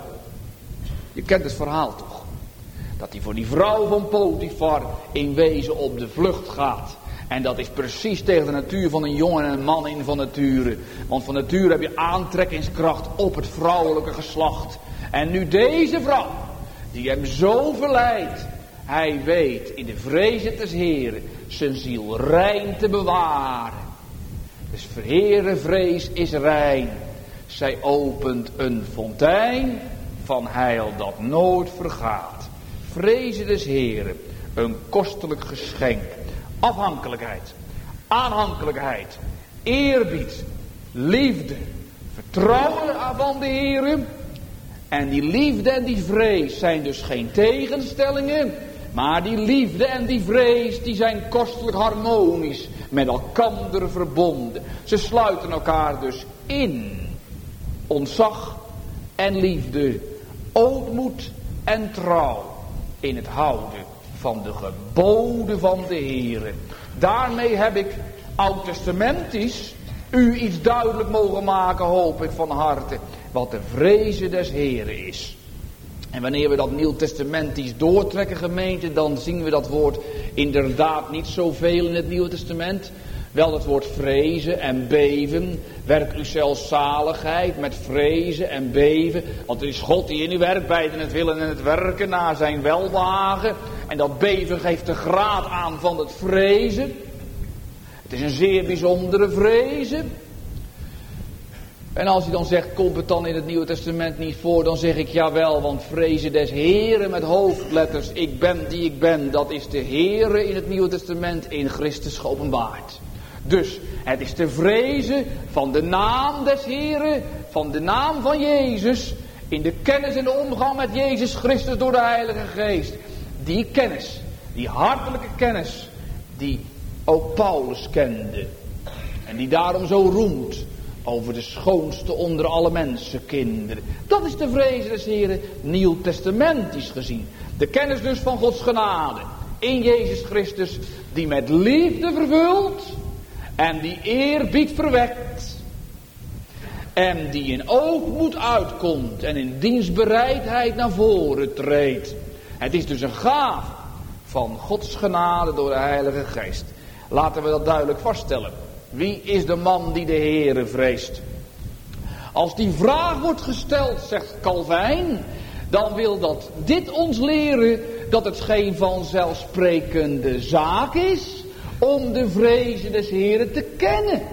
Je kent het verhaal toch? Dat hij voor die vrouw van Potifar in wezen op de vlucht gaat. En dat is precies tegen de natuur van een jongen en een man in van nature. Want van nature heb je aantrekkingskracht op het vrouwelijke geslacht. En nu deze vrouw, die hem zo verleidt. Hij weet in de vrezen des Heren zijn ziel rein te bewaren. Dus Heere vrees is rein. Zij opent een fontein van heil dat nooit vergaat. Vrezen des Heren, een kostelijk geschenk. Afhankelijkheid, aanhankelijkheid, eerbied, liefde, vertrouwen van de Heren. En die liefde en die vrees zijn dus geen tegenstellingen. Maar die liefde en die vrees die zijn kostelijk harmonisch met elkander verbonden. Ze sluiten elkaar dus in. Ontzag en liefde, ootmoed en trouw. In het houden van de geboden van de Heere. Daarmee heb ik oud-testamentisch u iets duidelijk mogen maken, hoop ik van harte, wat de vrezen des Heeren is. En wanneer we dat nieuw-testamentisch doortrekken, gemeente, dan zien we dat woord inderdaad niet zoveel in het Nieuwe Testament. Wel het woord vrezen en beven. Werk u zelfs zaligheid met vrezen en beven. Want het is God die in u werkt, beiden het willen en het werken naar zijn welbehagen. En dat beven geeft de graad aan van het vrezen. Het Het is een zeer bijzondere vrezen. En als hij dan zegt, komt het dan in het Nieuwe Testament niet voor, dan zeg ik jawel, want vrezen des Heren met hoofdletters, ik ben die ik ben, dat is de Heere in het Nieuwe Testament in Christus geopenbaard. Dus het is te vrezen van de naam des Heren, van de naam van Jezus, in de kennis en de omgang met Jezus Christus door de Heilige Geest. Die kennis, die hartelijke kennis, die ook Paulus kende. En die daarom zo roemt over de schoonste onder alle mensenkinderen. Dat is de vrees des Heren, nieuw testamentisch gezien. De kennis dus van Gods genade in Jezus Christus, die met liefde vervult en die eerbied verwekt. En die in ootmoed uitkomt en in dienstbereidheid naar voren treedt. Het is dus een gave van Gods genade door de Heilige Geest. Laten we dat duidelijk vaststellen. Wie is de man die de Heere vreest? Als die vraag wordt gesteld, zegt Calvijn, dan wil dat dit ons leren dat het geen vanzelfsprekende zaak is om de vrezen des Heeren te kennen.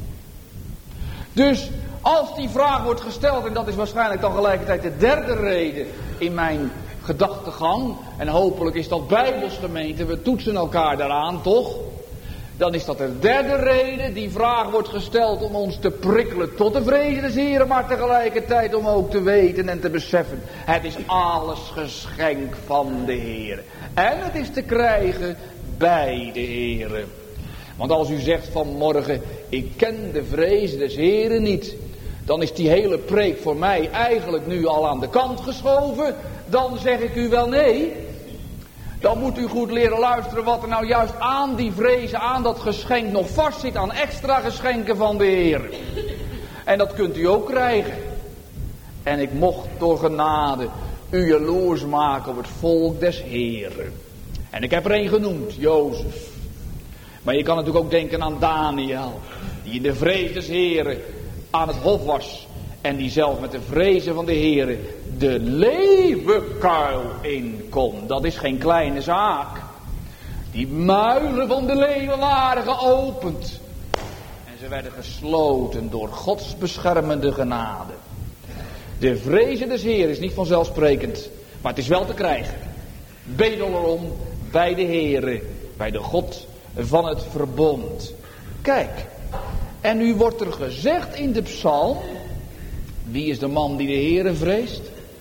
Dus als die vraag wordt gesteld, en dat is waarschijnlijk dan gelijkertijd de derde reden in mijn gedachtegang, en hopelijk is dat Bijbels gemeente, we toetsen elkaar daaraan toch? Dan is dat de derde reden, die vraag wordt gesteld om ons te prikkelen tot de vrezen des Heren, maar tegelijkertijd om ook te weten en te beseffen, het is alles geschenk van de Heer. En het is te krijgen bij de Heer. Want als u zegt vanmorgen, ik ken de vrezen des Heren niet, dan is die hele preek voor mij eigenlijk nu al aan de kant geschoven. Dan zeg ik u wel nee. Dan moet u goed leren luisteren wat er nou juist aan die vrezen, aan dat geschenk nog vast zit, aan extra geschenken van de Heer. En dat kunt u ook krijgen. En ik mocht door genade u jaloers maken op het volk des Heeren. En ik heb er een genoemd, Jozef. Maar je kan natuurlijk ook denken aan Daniel, die in de vrees des Heeren aan het hof was. En die zelf met de vrezen van de Heere de leeuwenkuil in kon. Dat is geen kleine zaak. Die muilen van de leeuwen waren geopend. En ze werden gesloten door Gods beschermende genade. De vrezen des Heeren is niet vanzelfsprekend. Maar het is wel te krijgen. Bedel erom bij de Heere. Bij de God van het verbond. Kijk. En nu wordt er gezegd in de psalm. Wie is de man die de Heere vreest?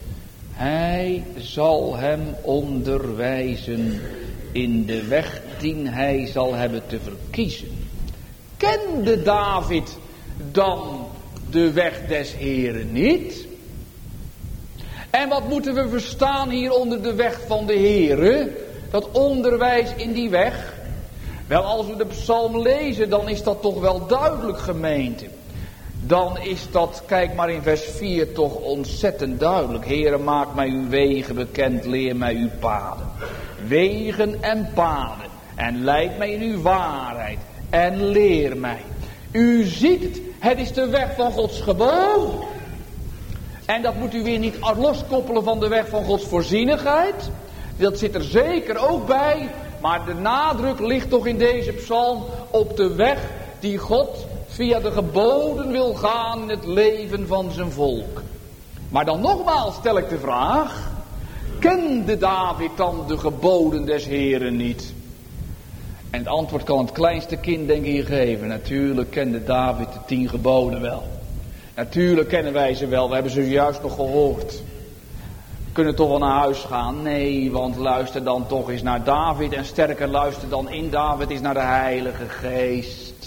Hij zal hem onderwijzen in de weg die hij zal hebben te verkiezen. Kende David dan de weg des Heeren niet? En wat moeten we verstaan hier onder de weg van de Heere? Dat onderwijs in die weg. Wel, als we de psalm lezen, dan is dat toch wel duidelijk, gemeente. Dan is dat, kijk maar in vers vier, toch ontzettend duidelijk. Heere, maak mij uw wegen bekend, leer mij uw paden. Wegen en paden. En leid mij in uw waarheid. En leer mij. U ziet het, het is de weg van Gods gebod. En dat moet u weer niet loskoppelen van de weg van Gods voorzienigheid. Dat zit er zeker ook bij. Maar de nadruk ligt toch in deze psalm op de weg die God via de geboden wil gaan in het leven van zijn volk. Maar dan nogmaals stel ik de vraag. Kende David dan de geboden des Heren niet? En het antwoord kan het kleinste kind denk ik hier geven. Natuurlijk kende David de tien geboden wel. Natuurlijk kennen wij ze wel. We hebben ze juist nog gehoord. We kunnen toch wel naar huis gaan? Nee, want luister dan toch eens naar David. En sterker luister dan in David is naar de Heilige Geest.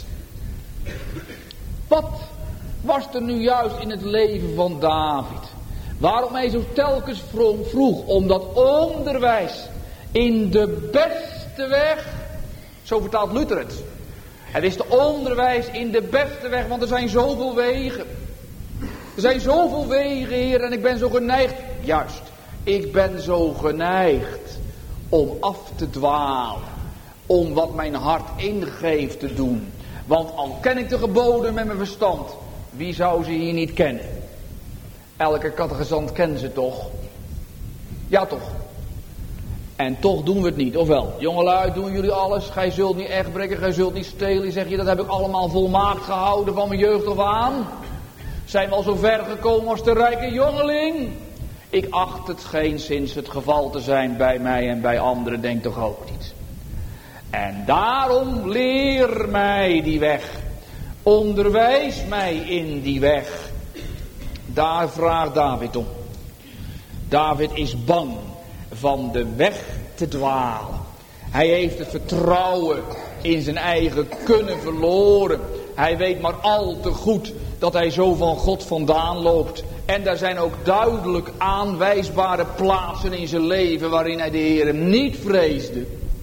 Wat was er nu juist in het leven van David? Waarom hij zo telkens vroeg om dat onderwijs in de beste weg. Zo vertaalt Luther het. Het is de onderwijs in de beste weg, want er zijn zoveel wegen. Er zijn zoveel wegen, Heer, en ik ben zo geneigd. Juist, ik ben zo geneigd om af te dwalen. Om wat mijn hart ingeeft te doen. Want al ken ik de geboden met mijn verstand, wie zou ze hier niet kennen? Elke catechisant kent ze toch? Ja toch? En toch doen we het niet, of wel? Jongelui, doen jullie alles? Gij zult niet echt breken, gij zult niet stelen. Zeg je, dat heb ik allemaal volmaakt gehouden van mijn jeugd af aan. Zijn we al zo ver gekomen als de rijke jongeling? Ik acht het geenszins het geval te zijn bij mij en bij anderen, denk toch ook niet. En daarom leer mij die weg. Onderwijs mij in die weg. Daar vraagt David om. David is bang van de weg te dwalen. Hij heeft het vertrouwen in zijn eigen kunnen verloren. Hij weet maar al te goed dat hij zo van God vandaan loopt. En daar zijn ook duidelijk aanwijsbare plaatsen in zijn leven waarin hij de Heer niet vreesde.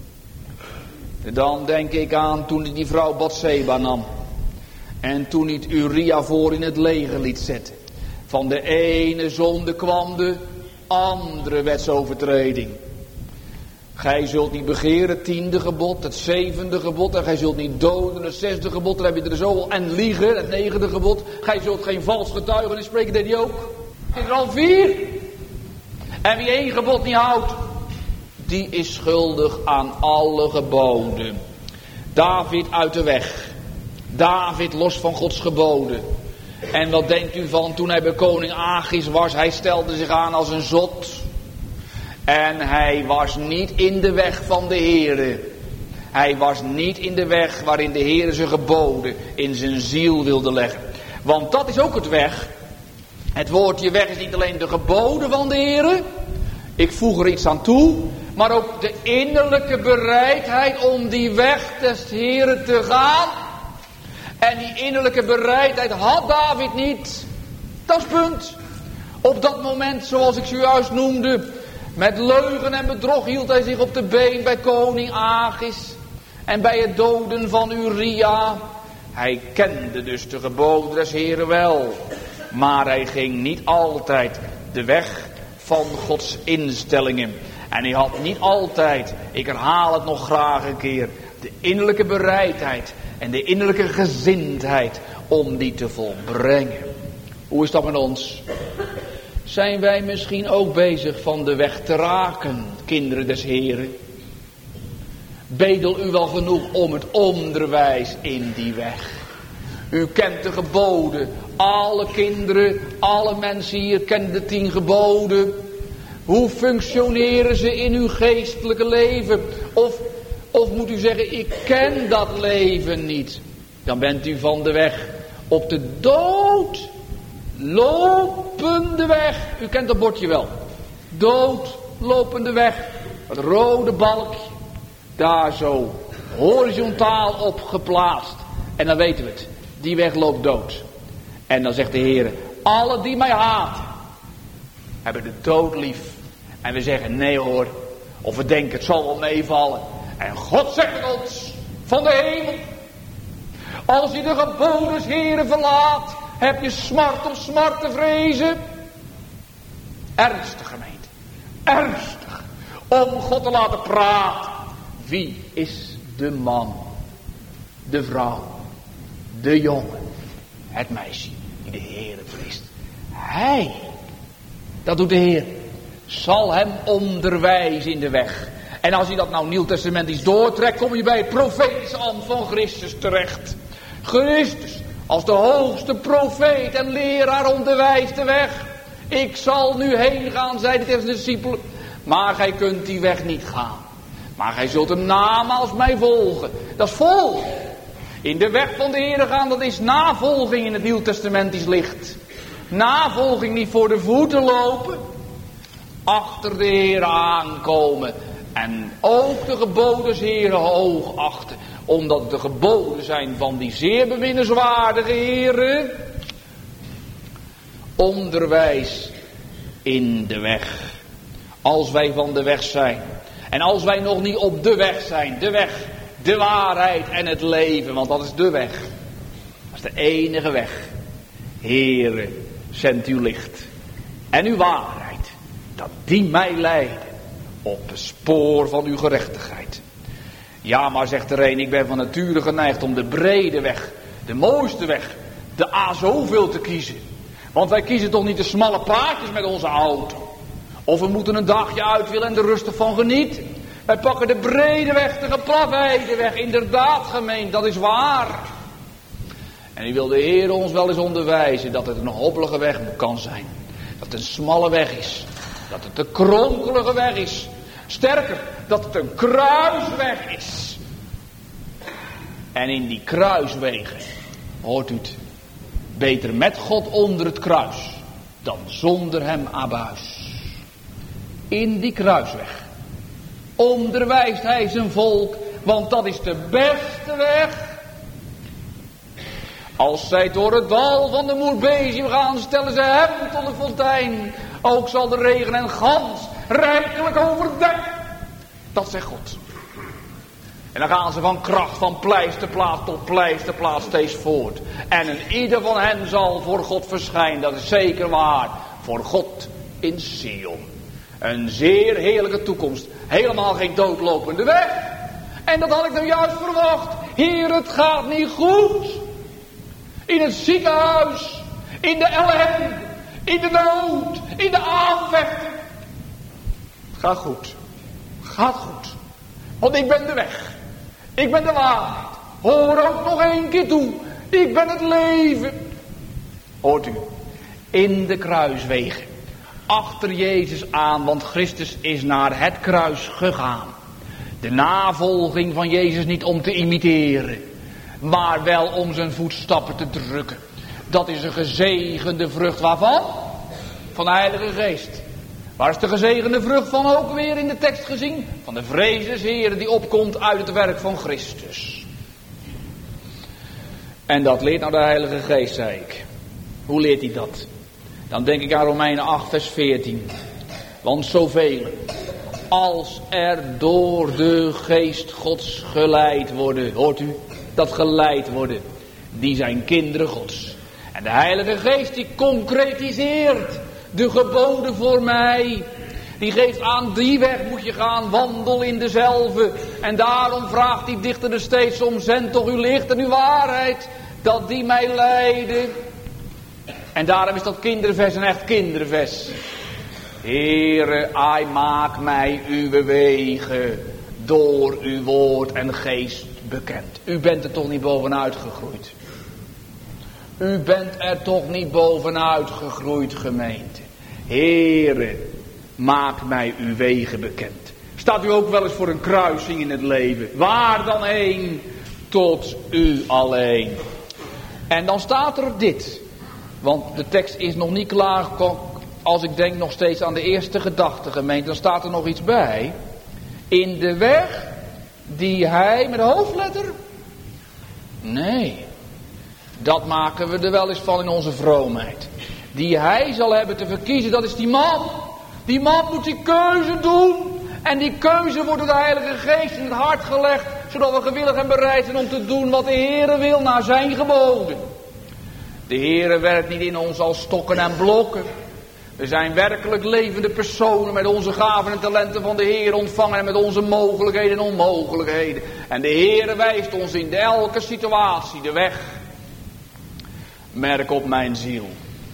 Dan denk ik aan toen hij die vrouw Batseba nam. En toen hij het Uria voor in het leger liet zetten. Van de ene zonde kwam de andere wetsovertreding. Gij zult niet begeren, het tiende gebod, het zevende gebod. En gij zult niet doden, het zesde gebod. Dan heb je er zo al. En liegen, het negende gebod. Gij zult geen vals getuigenis spreken, deed hij ook. Het is er al vier. En wie één gebod niet houdt, die is schuldig aan alle geboden. David uit de weg. David los van Gods geboden. En wat denkt u van toen hij bij koning Achis was? Hij stelde zich aan als een zot. En hij was niet in de weg van de Heere. Hij was niet in de weg waarin de Heere zijn geboden in zijn ziel wilde leggen. Want dat is ook het weg. Het woordje weg is niet alleen de geboden van de Heere. Ik voeg er iets aan toe. Maar ook de innerlijke bereidheid om die weg des Heeren te gaan. En die innerlijke bereidheid had David niet. Dat is het punt. Op dat moment, zoals ik zojuist noemde, met leugen en bedrog hield hij zich op de been bij koning Achis. En bij het doden van Uria. Hij kende dus de geboden des Heeren wel. Maar hij ging niet altijd de weg van Gods instellingen. En hij had niet altijd, ik herhaal het nog graag een keer, de innerlijke bereidheid en de innerlijke gezindheid om die te volbrengen. Hoe is dat met ons? Zijn wij misschien ook bezig van de weg te raken, kinderen des Heren? Bedel u wel genoeg om het onderwijs in die weg. U kent de geboden. Alle kinderen, alle mensen hier kennen de tien geboden. Hoe functioneren ze in uw geestelijke leven? Of, of moet u zeggen, ik ken dat leven niet. Dan bent u van de weg op de dood lopende weg. U kent dat bordje wel. Dood lopende weg. Het rode balkje. Daar zo horizontaal op geplaatst. En dan weten we het. Die weg loopt dood. En dan zegt de Heer, alle die mij haten, hebben de dood lief. En we zeggen nee hoor. Of we denken het zal wel meevallen. En God zegt ons van de hemel. Als je de geboden des Heeren verlaat, heb je smart op smart te vrezen. Ernstig gemeente. Ernstig. Om God te laten praten. Wie is de man? De vrouw. De jongen. Het meisje die de Heere vreest. Hij. Dat doet de Heer. Zal hem onderwijzen in de weg. En als je dat nou nieuwtestamentisch doortrekt, kom je bij het profetische ambt van Christus terecht. Christus, als de hoogste profeet en leraar onderwijst de weg. Ik zal nu heen gaan, zei hij tegen de discipelen. Maar gij kunt die weg niet gaan. Maar gij zult hem namaals mij volgen. Dat is volgen. In de weg van de Heere gaan, dat is navolging in het nieuwtestamentisch licht. Navolging, niet voor de voeten lopen. Achter de Heere aankomen. En ook de geboden des Heere hoog achten. Omdat het de geboden zijn van die zeer beminnenswaardige Heere. Onderwijs in de weg. Als wij van de weg zijn. En als wij nog niet op de weg zijn. De weg, de waarheid en het leven. Want dat is de weg. Dat is de enige weg. Heere, zend uw licht. En uw waarheid. Dat die mij leiden. Op het spoor van uw gerechtigheid. Ja, maar zegt er een, ik ben van nature geneigd om de brede weg. De mooiste weg. De A zoveel te kiezen. Want wij kiezen toch niet de smalle paadjes met onze auto. Of we moeten een dagje uit willen en er rustig van genieten. Wij pakken de brede weg, de geplaveide weg. Inderdaad, gemeente, dat is waar. En u wil de Heer ons wel eens onderwijzen dat het een hobbelige weg kan zijn. Dat het een smalle weg is. Dat het een kronkelige weg is. Sterker, dat het een kruisweg is. En in die kruiswegen, hoort u het, beter met God onder het kruis dan zonder hem abuis. In die kruisweg onderwijst hij zijn volk, want dat is de beste weg. Als zij door het dal van de Moerbezium gaan, stellen ze hem tot de fontein. Ook zal de regen en gans rijkelijk overdekken. Dat zegt God. En dan gaan ze van kracht van pleisterplaats tot pleisterplaats steeds voort. En een ieder van hen zal voor God verschijnen, dat is zeker waar. Voor God in Sion. Een zeer heerlijke toekomst. Helemaal geen doodlopende weg. En dat had ik nou juist verwacht. Heer, het gaat niet goed. In het ziekenhuis. In de ellende. In de nood. In de aanvechten. Het gaat goed. Het gaat goed. Want ik ben de weg. Ik ben de waarheid. Hoor ook nog één keer toe. Ik ben het leven. Hoort u. In de kruiswegen. Achter Jezus aan. Want Christus is naar het kruis gegaan. De navolging van Jezus niet om te imiteren. Maar wel om zijn voetstappen te drukken. Dat is een gezegende vrucht waarvan? Van de Heilige Geest. Waar is de gezegende vrucht van ook weer in de tekst gezien? Van de vrees des Heeren die opkomt uit het werk van Christus. En dat leert nou de Heilige Geest, zei ik. Hoe leert hij dat? Dan denk ik aan Romeinen acht vers veertien. Want zoveel als er door de Geest Gods geleid worden, hoort u, dat geleid worden, die zijn kinderen Gods. En de Heilige Geest die concretiseert de geboden voor mij. Die geeft aan, die weg moet je gaan, wandel in dezelfde. En daarom vraagt die dichter er steeds om, zend toch uw licht en uw waarheid, dat die mij leiden. En daarom is dat kindervers een echt kindervers. Heere, ai, maak mij uw wegen door uw woord en geest bekend. U bent er toch niet bovenuit gegroeid. U bent er toch niet bovenuit gegroeid, gemeente. Heere, maak mij uw wegen bekend. Staat u ook wel eens voor een kruising in het leven? Waar dan heen? Tot u alleen. En dan staat er dit. Want de tekst is nog niet klaar. Als ik denk nog steeds aan de eerste gedachte, gemeente, dan staat er nog iets bij. In de weg die hij, met de hoofdletter? Nee. Dat maken we er wel eens van in onze vroomheid. Die hij zal hebben te verkiezen, dat is die man. Die man moet die keuze doen. En die keuze wordt door de Heilige Geest in het hart gelegd. Zodat we gewillig en bereid zijn om te doen wat de Heere wil naar zijn geboden. De Heere werkt niet in ons als stokken en blokken. We zijn werkelijk levende personen met onze gaven en talenten van de Heer ontvangen. En met onze mogelijkheden en onmogelijkheden. En de Heere wijst ons in elke situatie de weg. Merk op mijn ziel.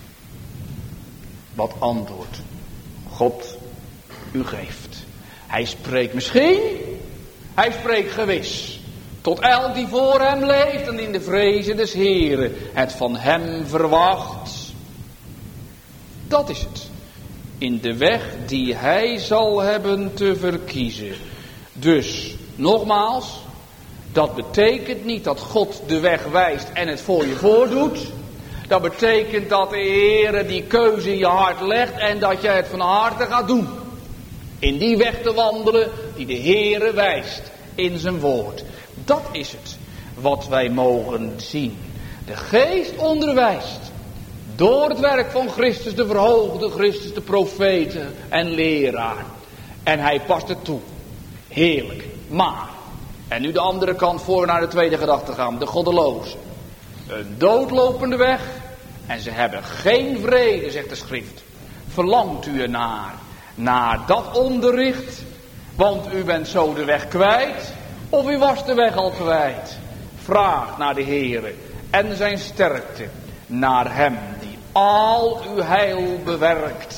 Wat antwoord God u geeft. Hij spreekt misschien. Hij spreekt gewis. Tot elk die voor hem leeft en in de vrezen des Heren het van hem verwacht. Dat is het. In de weg die hij zal hebben te verkiezen. Dus, nogmaals, dat betekent niet dat God de weg wijst en het voor je voordoet. Dat betekent dat de Heere die keuze in je hart legt en dat je het van harte gaat doen. In die weg te wandelen die de Heere wijst in zijn woord. Dat is het wat wij mogen zien. De Geest onderwijst. Door het werk van Christus, de verhoogde Christus, de profeten en leraar. En hij past het toe. Heerlijk. Maar, en nu de andere kant voor naar de tweede gedachte gaan. De goddelozen. Een doodlopende weg. En ze hebben geen vrede, zegt de schrift. Verlangt u ernaar. Naar dat onderricht. Want u bent zo de weg kwijt. Of u was de weg al kwijt. Vraag naar de Heere. En zijn sterkte. Naar hem die al uw heil bewerkt.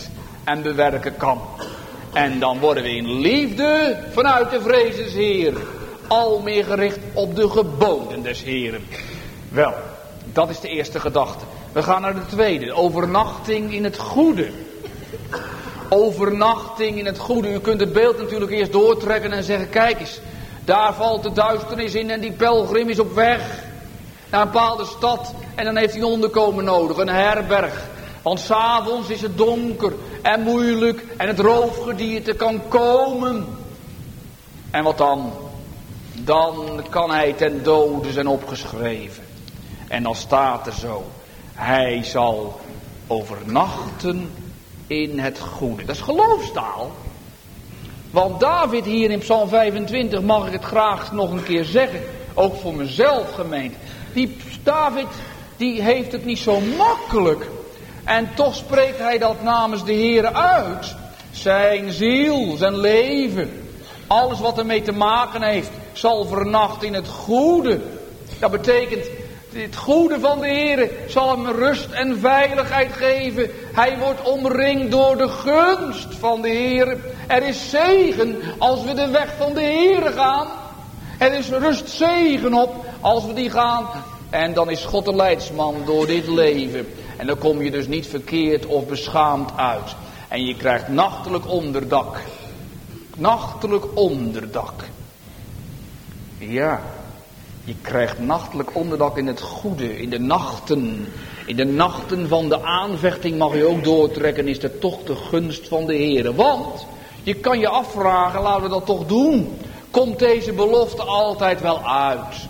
en bewerken kan. En dan worden we in liefde vanuit de vrees des Heeren al meer gericht op de geboden des Heeren. Wel, dat is de eerste gedachte. We gaan naar de tweede. Overnachting in het goede. Overnachting in het goede. U kunt het beeld natuurlijk eerst doortrekken en zeggen, kijk eens, daar valt de duisternis in en die pelgrim is op weg naar een bepaalde stad en dan heeft hij een onderkomen nodig, een herberg. Want 's avonds is het donker en moeilijk en het roofgedierte kan komen. En wat dan? Dan kan hij ten dode zijn opgeschreven. En dan staat er zo, hij zal overnachten in het goede. Dat is geloofstaal. Want David hier in Psalm vijfentwintig, mag ik het graag nog een keer zeggen, ook voor mezelf gemeend. Die David, die heeft het niet zo makkelijk. En toch spreekt hij dat namens de Heere uit. Zijn ziel, zijn leven, alles wat ermee te maken heeft, zal vernachten in het goede. Dat betekent, het goede van de Heere zal hem rust en veiligheid geven. Hij wordt omringd door de gunst van de Heere. Er is zegen als we de weg van de Heere gaan. Er is rust zegen op als we die gaan. En dan is God de leidsman door dit leven. En dan kom je dus niet verkeerd of beschaamd uit. En je krijgt nachtelijk onderdak. Nachtelijk onderdak. Ja, je krijgt nachtelijk onderdak in het goede, in de nachten. In de nachten van de aanvechting mag je ook doortrekken, is er toch de gunst van de Heere. Want je kan je afvragen, laten we dat toch doen. Komt deze belofte altijd wel uit?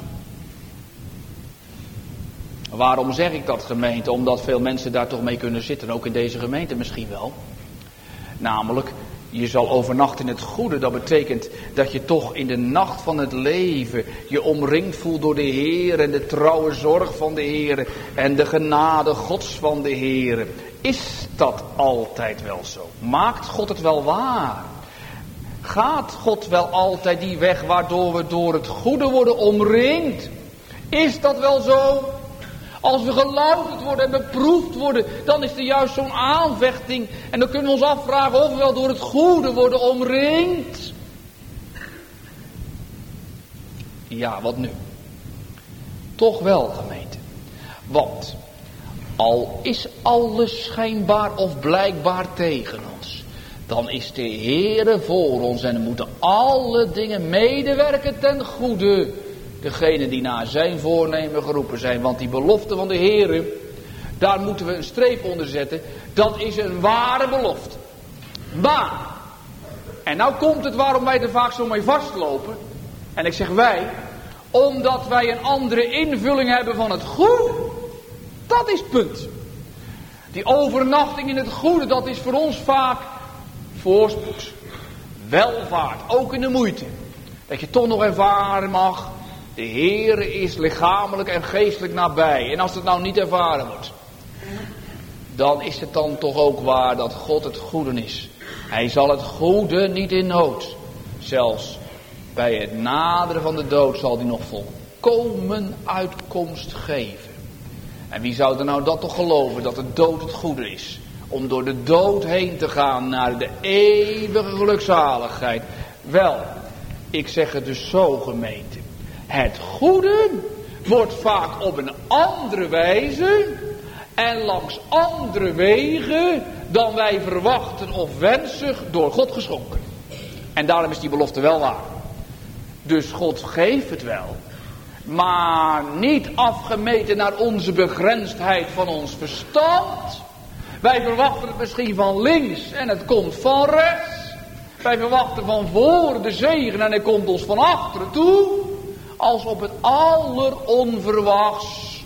Waarom zeg ik dat, gemeente? Omdat veel mensen daar toch mee kunnen zitten, ook in deze gemeente misschien wel. Namelijk, je zal overnachten in het goede. Dat betekent dat je toch in de nacht van het leven je omringd voelt door de Heer en de trouwe zorg van de Heer en de genade Gods van de Heer. Is dat altijd wel zo? Maakt God het wel waar? Gaat God wel altijd die weg waardoor we door het goede worden omringd? Is dat wel zo? Als we gelouterd worden en beproefd worden, dan is er juist zo'n aanvechting. En dan kunnen we ons afvragen of we wel door het goede worden omringd. Ja, wat nu? Toch wel, gemeente. Want al is alles schijnbaar of blijkbaar tegen ons, dan is de Heere voor ons en moeten alle dingen medewerken ten goede. Degene die naar zijn voornemen geroepen zijn. Want die belofte van de Heere, daar moeten we een streep onder zetten. Dat is een ware belofte. Maar, en nou komt het waarom wij er vaak zo mee vastlopen. En ik zeg wij, omdat wij een andere invulling hebben van het goede. Dat is het punt. Die overnachting in het goede, dat is voor ons vaak voorspoed. Welvaart, ook in de moeite. Dat je toch nog ervaren mag, de Heere is lichamelijk en geestelijk nabij. En als het nou niet ervaren wordt, dan is het dan toch ook waar dat God het goede is. Hij zal het goede niet in nood. Zelfs bij het naderen van de dood zal hij nog volkomen uitkomst geven. En wie zou er nou dat toch geloven, dat de dood het goede is? Om door de dood heen te gaan naar de eeuwige gelukzaligheid. Wel, ik zeg het dus zo, gemeente. Het goede wordt vaak op een andere wijze en langs andere wegen dan wij verwachten of wensen door God geschonken. En daarom is die belofte wel waar. Dus God geeft het wel, maar niet afgemeten naar onze begrensdheid van ons verstand. Wij verwachten het misschien van links en het komt van rechts. Wij verwachten van voor de zegen en hij komt ons van achteren toe. Als op het alleronverwachts.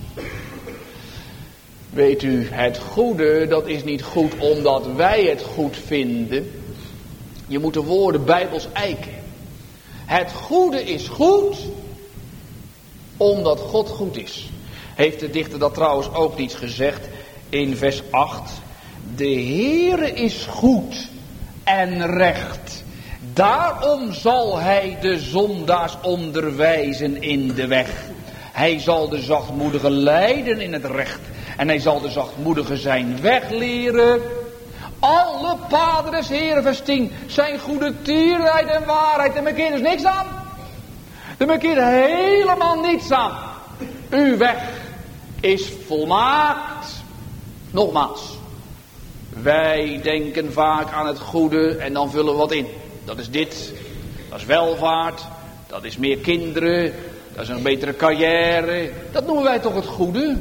Weet u, het goede, dat is niet goed omdat wij het goed vinden. Je moet de woorden bijbels eiken. Het goede is goed omdat God goed is. Heeft de dichter dat trouwens ook niet gezegd in vers acht. De Heere is goed en recht. Daarom zal hij de zondaars onderwijzen in de weg. Hij zal de zachtmoedigen leiden in het recht. En hij zal de zachtmoedigen zijn weg leren. Alle paden des Heeren vesting zijn goede tierenheid en waarheid. En mijn kind is niks aan. Er mijn kind helemaal niets aan. Uw weg is volmaakt. Nogmaals. Wij denken vaak aan het goede en dan vullen we wat in. Dat is dit. Dat is welvaart. Dat is meer kinderen. Dat is een betere carrière. Dat noemen wij toch het goede.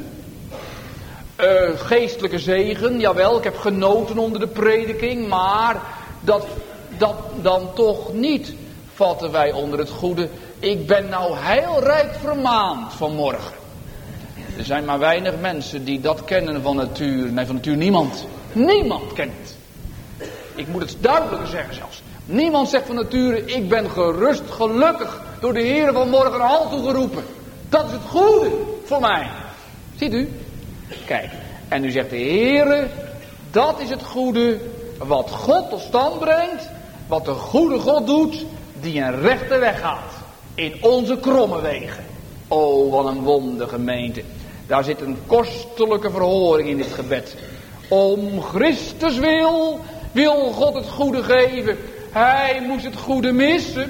Uh, geestelijke zegen. Jawel, ik heb genoten onder de prediking. Maar dat, dat dan toch niet vatten wij onder het goede. Ik ben nou heel rijk vermaand vanmorgen. Er zijn maar weinig mensen die dat kennen van natuur. Nee, van natuur niemand. Niemand kent het. Ik moet het duidelijker zeggen zelfs. Niemand zegt van nature, ik ben gerust, gelukkig, door de Heer vanmorgen al toegeroepen. Dat is het goede voor mij. Ziet u? Kijk, en nu zegt de Heer, dat is het goede wat God tot stand brengt. Wat de goede God doet, die een rechte weg gaat. In onze kromme wegen. O, wat een wonder gemeente. Daar zit een kostelijke verhoring in dit gebed. Om Christus wil, wil God het goede geven. Hij moest het goede missen.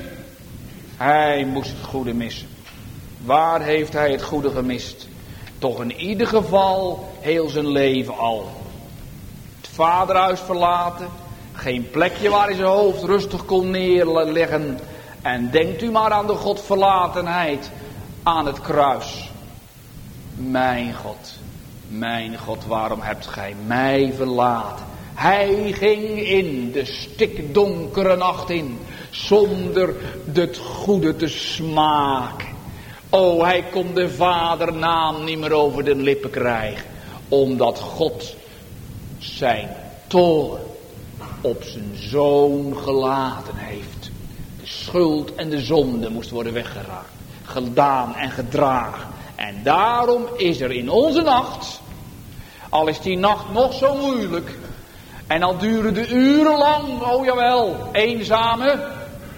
Hij moest het goede missen. Waar heeft hij het goede gemist? Toch in ieder geval heel zijn leven al. Het vaderhuis verlaten. Geen plekje waar hij zijn hoofd rustig kon neerleggen. En denkt u maar aan de Godverlatenheid aan het kruis. Mijn God, mijn God, waarom hebt gij mij verlaten? Hij ging in de stikdonkere nacht in, zonder het goede te smaken. O, hij kon de vadernaam niet meer over de lippen krijgen, omdat God zijn toorn op zijn zoon gelaten heeft. De schuld en de zonde moest worden weggeraakt, gedaan en gedragen. En daarom is er in onze nacht, al is die nacht nog zo moeilijk, en al duren de uren lang, oh jawel, eenzame,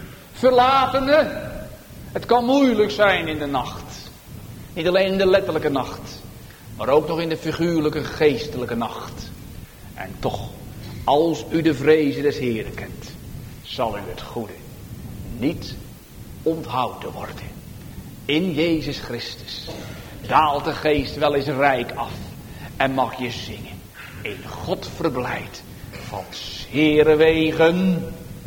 verlatene. Het kan moeilijk zijn in de nacht. Niet alleen in de letterlijke nacht, maar ook nog in de figuurlijke geestelijke nacht. En toch, als u de vrezen des Heeren kent, zal u het goede niet onthouden worden. In Jezus Christus daalt de geest wel eens rijk af en mag je zingen. In God verblijd van zere wegen.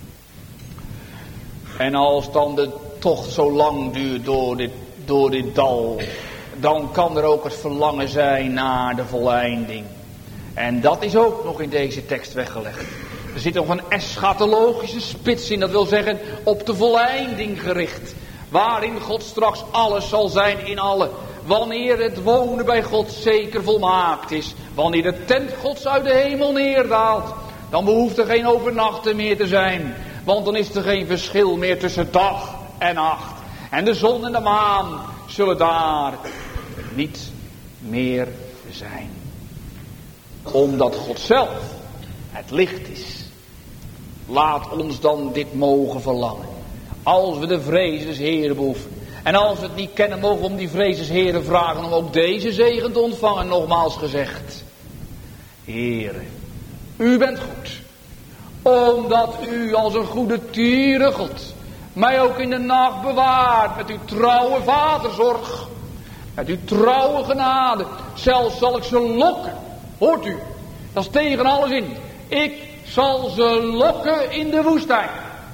En als dan de tocht zo lang duurt door dit, door dit dal, dan kan er ook het verlangen zijn naar de voleinding. En dat is ook nog in deze tekst weggelegd. Er zit nog een eschatologische spits in, dat wil zeggen op de voleinding gericht. Waarin God straks alles zal zijn in allen. Wanneer het wonen bij God zeker volmaakt is. Wanneer de tent Gods uit de hemel neerdaalt. Dan behoeft er geen overnachten meer te zijn. Want dan is er geen verschil meer tussen dag en nacht. En de zon en de maan zullen daar niet meer zijn. Omdat God zelf het licht is. Laat ons dan dit mogen verlangen. Als we de vrees des Heeren behoeven. En als we het niet kennen, mogen we om die vrees des Heeren vragen om ook deze zegen te ontvangen. Nogmaals gezegd. Heere, u bent goed. Omdat u als een goede tierengod mij ook in de nacht bewaart met uw trouwe vaderzorg. Met uw trouwe genade. Zelfs zal ik ze lokken. Hoort u? Dat is tegen alles in. Ik zal ze lokken in de woestijn.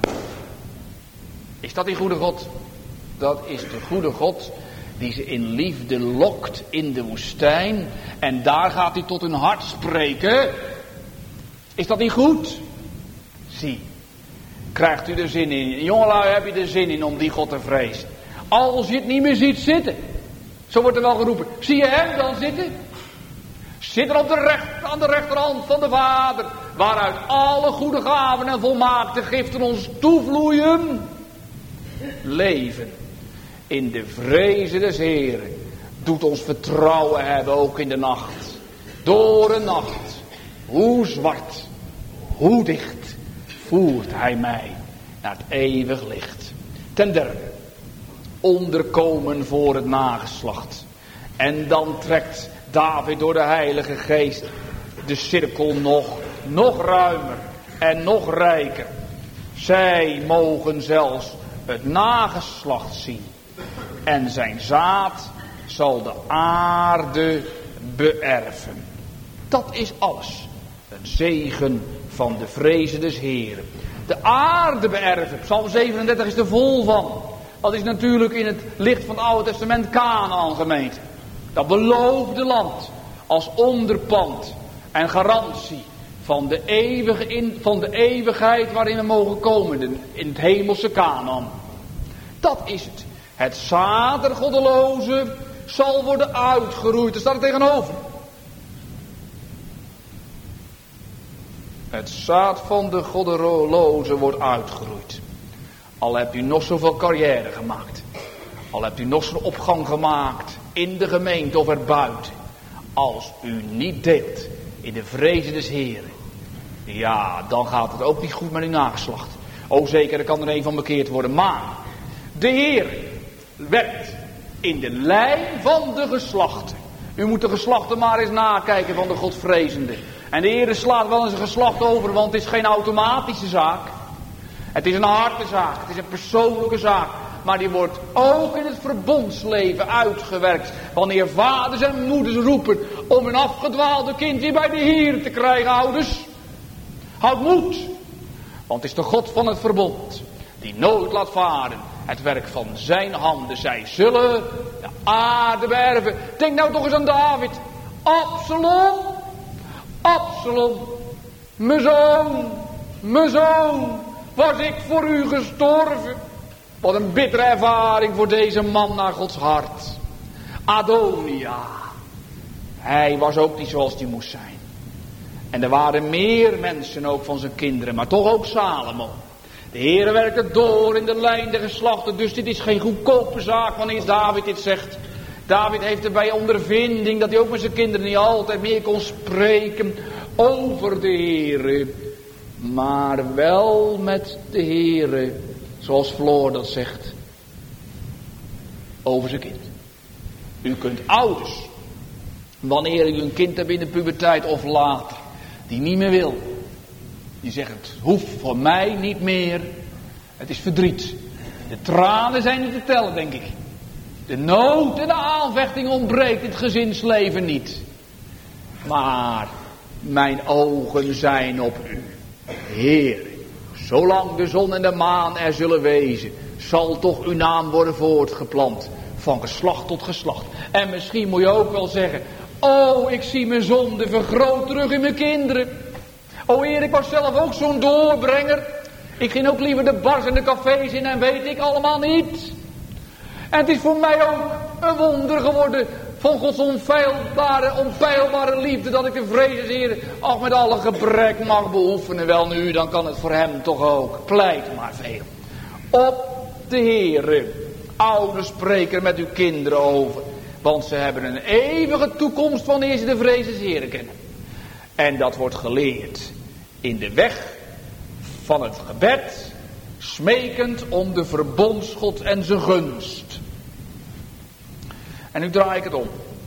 Is dat die goede God? Dat is de goede God die ze in liefde lokt in de woestijn. En daar gaat hij tot hun hart spreken. Is dat niet goed? Zie, krijgt u er zin in. Jongelui, heb je er zin in om die God te vrezen. Als je het niet meer ziet zitten. Zo wordt er wel geroepen. Zie je hem dan zitten? Zit er op de recht, aan de rechterhand van de Vader. Waaruit alle goede gaven en volmaakte giften ons toevloeien. Leven in de vrezen des Heeren doet ons vertrouwen hebben ook in de nacht. Door een nacht, hoe zwart, hoe dicht, voert hij mij naar het eeuwig licht. Ten derde, onderkomen voor het nageslacht. En dan trekt David door de Heilige Geest de cirkel nog nog ruimer en nog rijker. Zij mogen zelfs het nageslacht zien. En zijn zaad zal de aarde beërven. Dat is alles. Een zegen van de vrezen des Heren. De aarde beërven. Psalm zevenendertig is er vol van. Dat is natuurlijk in het licht van het Oude Testament Kanaan gemeente. Dat beloofde land als onderpand en garantie van de, eeuwige in, van de eeuwigheid waarin we mogen komen. In het hemelse Kanaan. Dat is het. Het zaad der goddelozen zal worden uitgeroeid. Er staat er tegenover. Het zaad van de goddelozen wordt uitgeroeid. Al hebt u nog zoveel carrière gemaakt. Al hebt u nog zo'n opgang gemaakt in de gemeente of erbuiten. Als u niet deelt in de vrezen des Heren. Ja, dan gaat het ook niet goed met uw nageslacht. O zeker, er kan er een van bekeerd worden. Maar de Heer werkt in de lijn van de geslachten. U moet de geslachten maar eens nakijken van de Godvrezende. En de Heer slaat wel eens een geslacht over, want het is geen automatische zaak. Het is een harte zaak, het is een persoonlijke zaak. Maar die wordt ook in het verbondsleven uitgewerkt. Wanneer vaders en moeders roepen om een afgedwaalde kind weer bij de Heer te krijgen, ouders. Houd moed, want het is de God van het verbond die nooit laat varen. Het werk van zijn handen, zij zullen de aarde beërven. Denk nou toch eens aan David. Absalom, Absalom, mijn zoon, mijn zoon, was ik voor u gestorven. Wat een bittere ervaring voor deze man naar Gods hart. Adonia, hij was ook niet zoals die moest zijn. En er waren meer mensen ook van zijn kinderen, maar toch ook Salomo. De Heere werkt het door in de lijn der geslachten, dus dit is geen goedkope zaak wanneer David dit zegt. David heeft erbij ondervinding dat hij ook met zijn kinderen niet altijd meer kon spreken over de Heere. Maar wel met de Heere, zoals Floor dat zegt, over zijn kind. U kunt ouders, wanneer u een kind hebt in de puberteit of later, die niet meer wil. Die zegt, het hoeft voor mij niet meer. Het is verdriet. De tranen zijn niet te tellen, denk ik. De nood en de aanvechting ontbreekt in het gezinsleven niet. Maar mijn ogen zijn op u. Heer, zolang de zon en de maan er zullen wezen, zal toch uw naam worden voortgeplant. Van geslacht tot geslacht. En misschien moet je ook wel zeggen, oh, ik zie mijn zonde vergroot terug in mijn kinderen. O Heer, ik was zelf ook zo'n doorbrenger. Ik ging ook liever de bars en de cafés in en weet ik allemaal niet. En het is voor mij ook een wonder geworden van Gods onfeilbare, onpeilbare liefde, dat ik de vrees des Heer ach met alle gebrek mag beoefenen. Wel nu, dan kan het voor hem toch ook. Pleit maar veel. Op de Heer, ouders, spreek er met uw kinderen over. Want ze hebben een eeuwige toekomst wanneer ze de vrees des Heeren kennen. En dat wordt geleerd in de weg van het gebed, smekend om de verbondsgod en zijn gunst. En nu draai ik het om.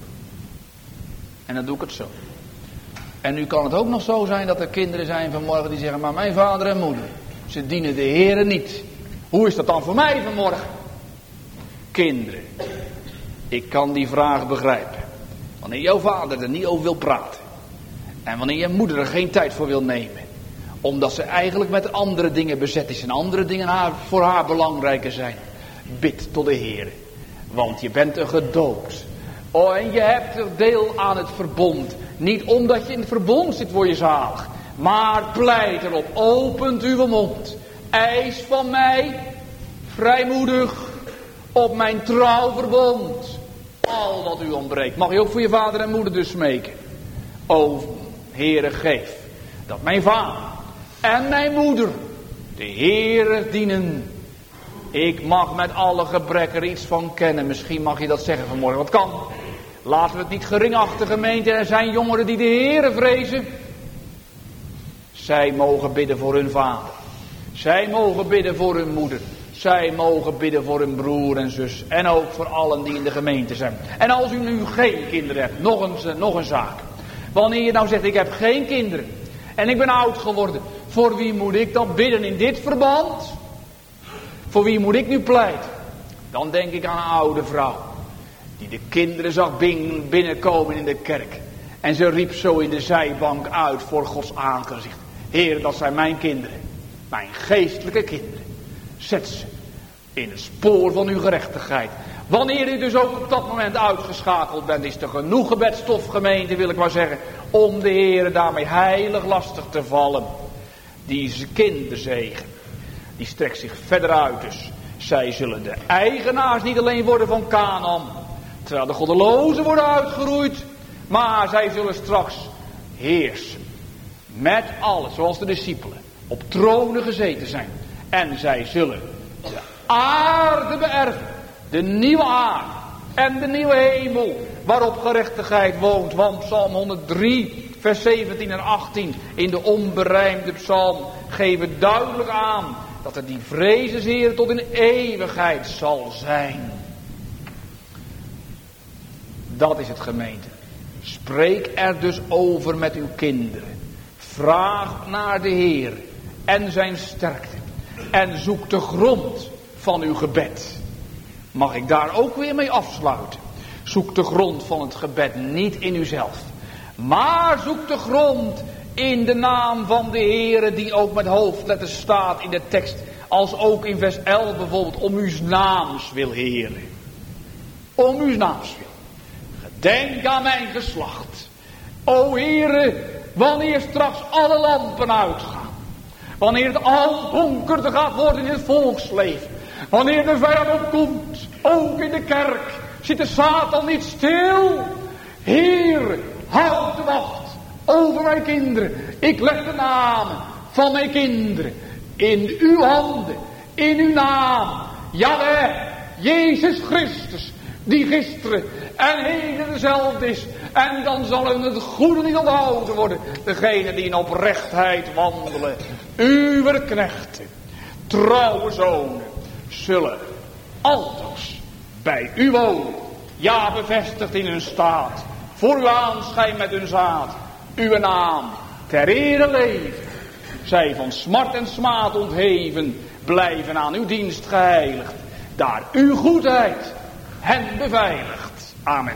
En dan doe ik het zo. En nu kan het ook nog zo zijn dat er kinderen zijn vanmorgen die zeggen, maar mijn vader en moeder, ze dienen de Heere niet. Hoe is dat dan voor mij vanmorgen? Kinderen, ik kan die vraag begrijpen. Wanneer jouw vader er niet over wil praten. En wanneer je moeder er geen tijd voor wil nemen. Omdat ze eigenlijk met andere dingen bezet is. En andere dingen haar, voor haar belangrijker zijn. Bid tot de Heer. Want je bent er gedoopt. Oh, en je hebt er deel aan het verbond. Niet omdat je in het verbond zit word je zalig. Maar pleit erop. Opent uw mond. Eis van mij. Vrijmoedig. Op mijn trouwverbond. Al wat u ontbreekt. Mag je ook voor je vader en moeder dus smeken. O Heere, geef dat mijn vader en mijn moeder de Heere dienen. Ik mag met alle gebrek er iets van kennen. Misschien mag je dat zeggen vanmorgen. Wat kan? Laten we het niet gering achter, gemeente. Er zijn jongeren die de Heere vrezen. Zij mogen bidden voor hun vader. Zij mogen bidden voor hun moeder. Zij mogen bidden voor hun broer en zus. En ook voor allen die in de gemeente zijn. En als u nu geen kinderen hebt, nog een, nog een zaak. Wanneer je nou zegt, ik heb geen kinderen. En ik ben oud geworden. Voor wie moet ik dan bidden in dit verband? Voor wie moet ik nu pleiten? Dan denk ik aan een oude vrouw. Die de kinderen zag binnenkomen in de kerk. En ze riep zo in de zijbank uit voor Gods aangezicht. Heer, dat zijn mijn kinderen. Mijn geestelijke kinderen. Zet ze in het spoor van uw gerechtigheid. Wanneer u dus ook op dat moment uitgeschakeld bent, is er genoeg gebedstof, gemeente, wil ik maar zeggen, om de Heer daarmee heilig lastig te vallen. Die kinderzegen, die strekt zich verder uit dus. Zij zullen de eigenaars niet alleen worden van Canaan, terwijl de goddelozen worden uitgeroeid, maar zij zullen straks heersen. Met alles, zoals de discipelen, op tronen gezeten zijn. En zij zullen de aarde beërven. De nieuwe aarde en de nieuwe hemel waarop gerechtigheid woont. Want Psalm honderddrie vers zeventien en achttien in de onberijmde psalm geven duidelijk aan dat er die vrezen Heer tot in eeuwigheid zal zijn. Dat is het, gemeente. Spreek er dus over met uw kinderen. Vraag naar de Heer en zijn sterkte. En zoek de grond van uw gebed. Mag ik daar ook weer mee afsluiten? Zoek de grond van het gebed niet in uzelf. Maar zoek de grond in de naam van de Heere, die ook met hoofdletters staat in de tekst. Als ook in vers elf bijvoorbeeld, om uw naams wil, Heere. Om uw naams wil. Gedenk aan mijn geslacht. O Heere, wanneer straks alle lampen uitgaan. Wanneer het al donkerder gaat worden in het volksleven. Wanneer de vijand opkomt, ook in de kerk, zit de Satan niet stil. Heer, houd de wacht over mijn kinderen. Ik leg de namen van mijn kinderen in uw handen, in uw naam. Jawel, Jezus Christus, die gisteren en heden dezelfde is. En dan zal hun het goede niet onthouden worden. Degene die in oprechtheid wandelen. Uw knechten, trouwe zonen, zullen altoos bij u wonen. Ja, bevestigd in hun staat. Voor uw aanschijn met hun zaad. Uw naam ter ere leven. Zij van smart en smaad ontheven. Blijven aan uw dienst geheiligd. Daar uw goedheid hen beveiligt. Amen.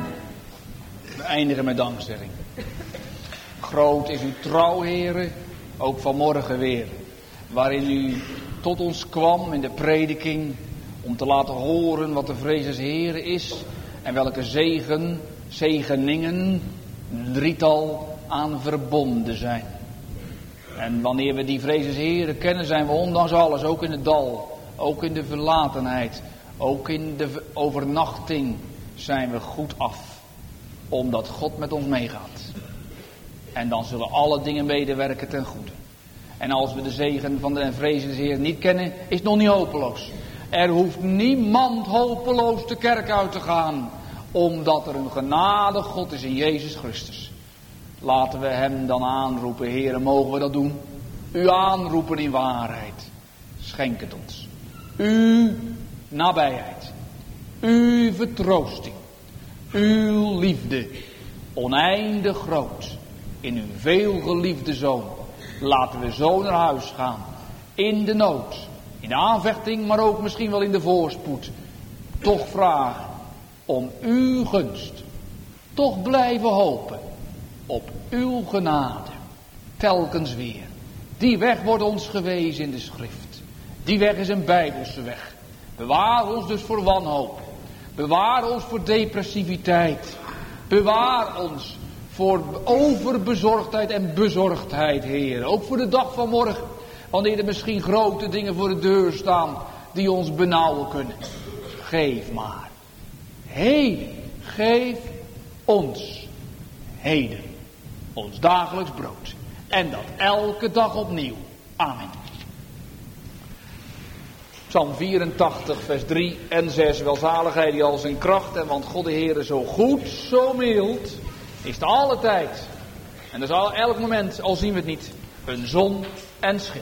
Met dankzegging. Groot is uw trouw, Heere, ook vanmorgen weer, waarin u tot ons kwam in de prediking, om te laten horen wat de vrees des Heeren is en welke zegen, zegeningen, een drietal aan verbonden zijn. En wanneer we die vrees des Heeren kennen, zijn we ondanks alles, ook in het dal, ook in de verlatenheid, ook in de overnachting, zijn we goed af. Omdat God met ons meegaat. En dan zullen alle dingen medewerken ten goede. En als we de zegen van de vrees des Heeren niet kennen, is het nog niet hopeloos. Er hoeft niemand hopeloos de kerk uit te gaan, omdat er een genade God is in Jezus Christus. Laten we hem dan aanroepen. Heere, mogen we dat doen? U aanroepen in waarheid. Schenk het ons. Uw nabijheid. Uw vertroosting. Uw liefde. Oneindig groot. In uw veelgeliefde Zoon. Laten we zo naar huis gaan. In de nood. In de aanvechting, maar ook misschien wel in de voorspoed. Toch vragen om uw gunst. Toch blijven hopen op uw genade. Telkens weer. Die weg wordt ons gewezen in de schrift. Die weg is een Bijbelse weg. Bewaar ons dus voor wanhoop. Bewaar ons voor depressiviteit. Bewaar ons voor overbezorgdheid en bezorgdheid, Heer. Ook voor de dag van morgen. Wanneer er misschien grote dingen voor de deur staan die ons benauwen kunnen. Geef maar. Heden, geef ons heden ons dagelijks brood. En dat elke dag opnieuw. Amen. Psalm vierentachtig, vers drie en zes. Welzalig hij die al zijn kracht en want God de Heere zo goed, zo mild, is het alle tijd. En dat is al, elk moment, al zien we het niet, een zon en schild.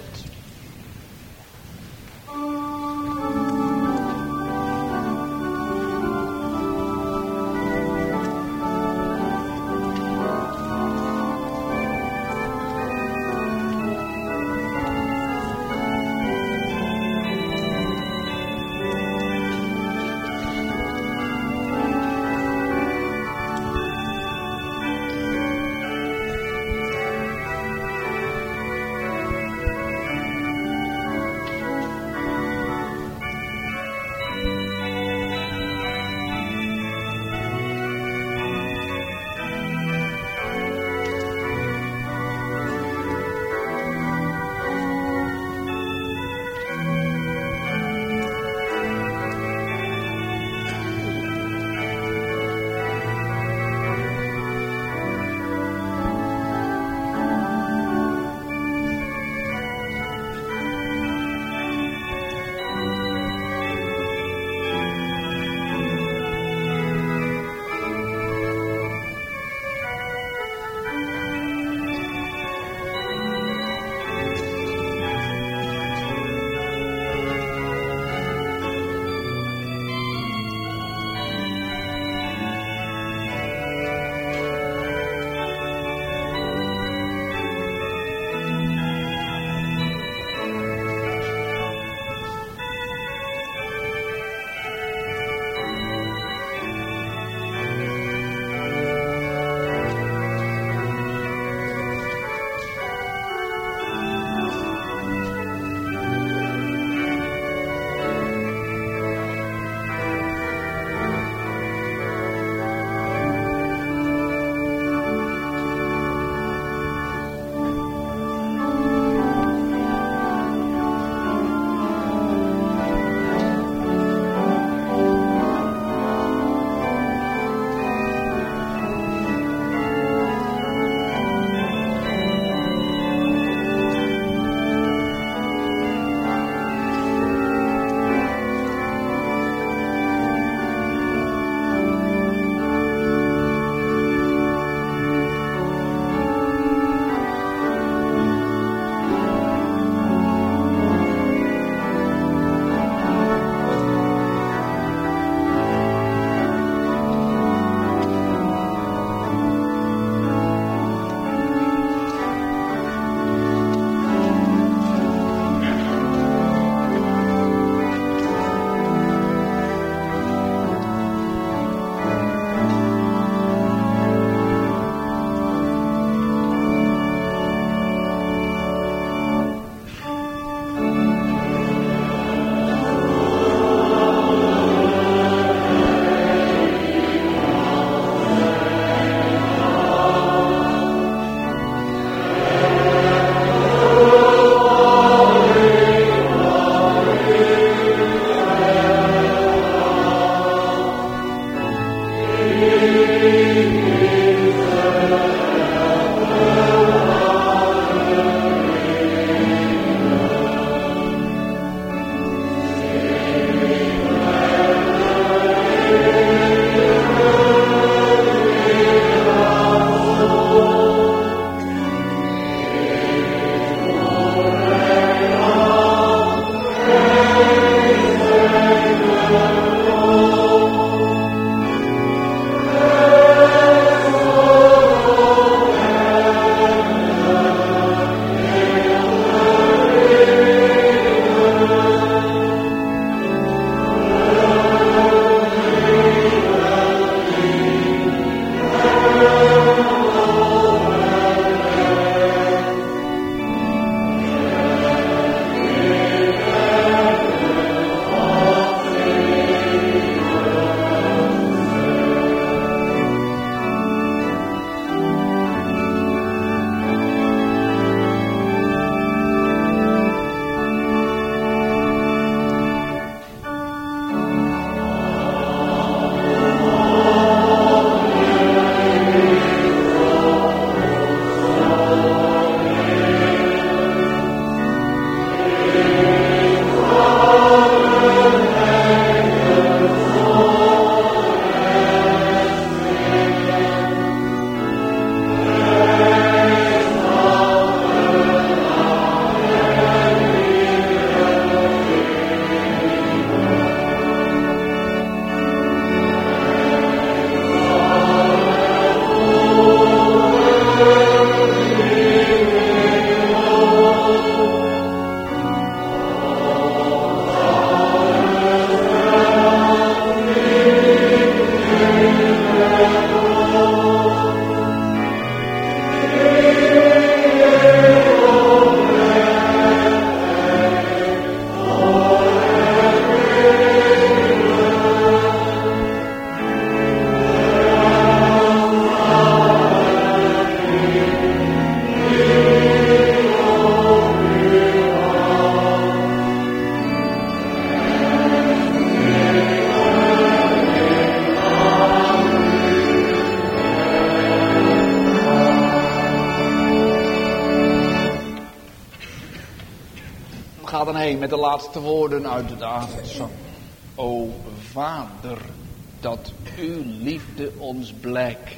mee met de laatste woorden uit het avondzang. O Vader, dat uw liefde ons blijkt.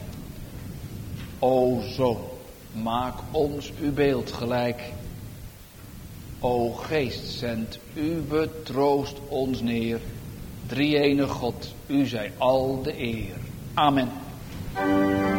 O Zoon, maak ons uw beeld gelijk. O Geest, zend uw troost ons neer. Drie-ene God, u zij al de eer. Amen.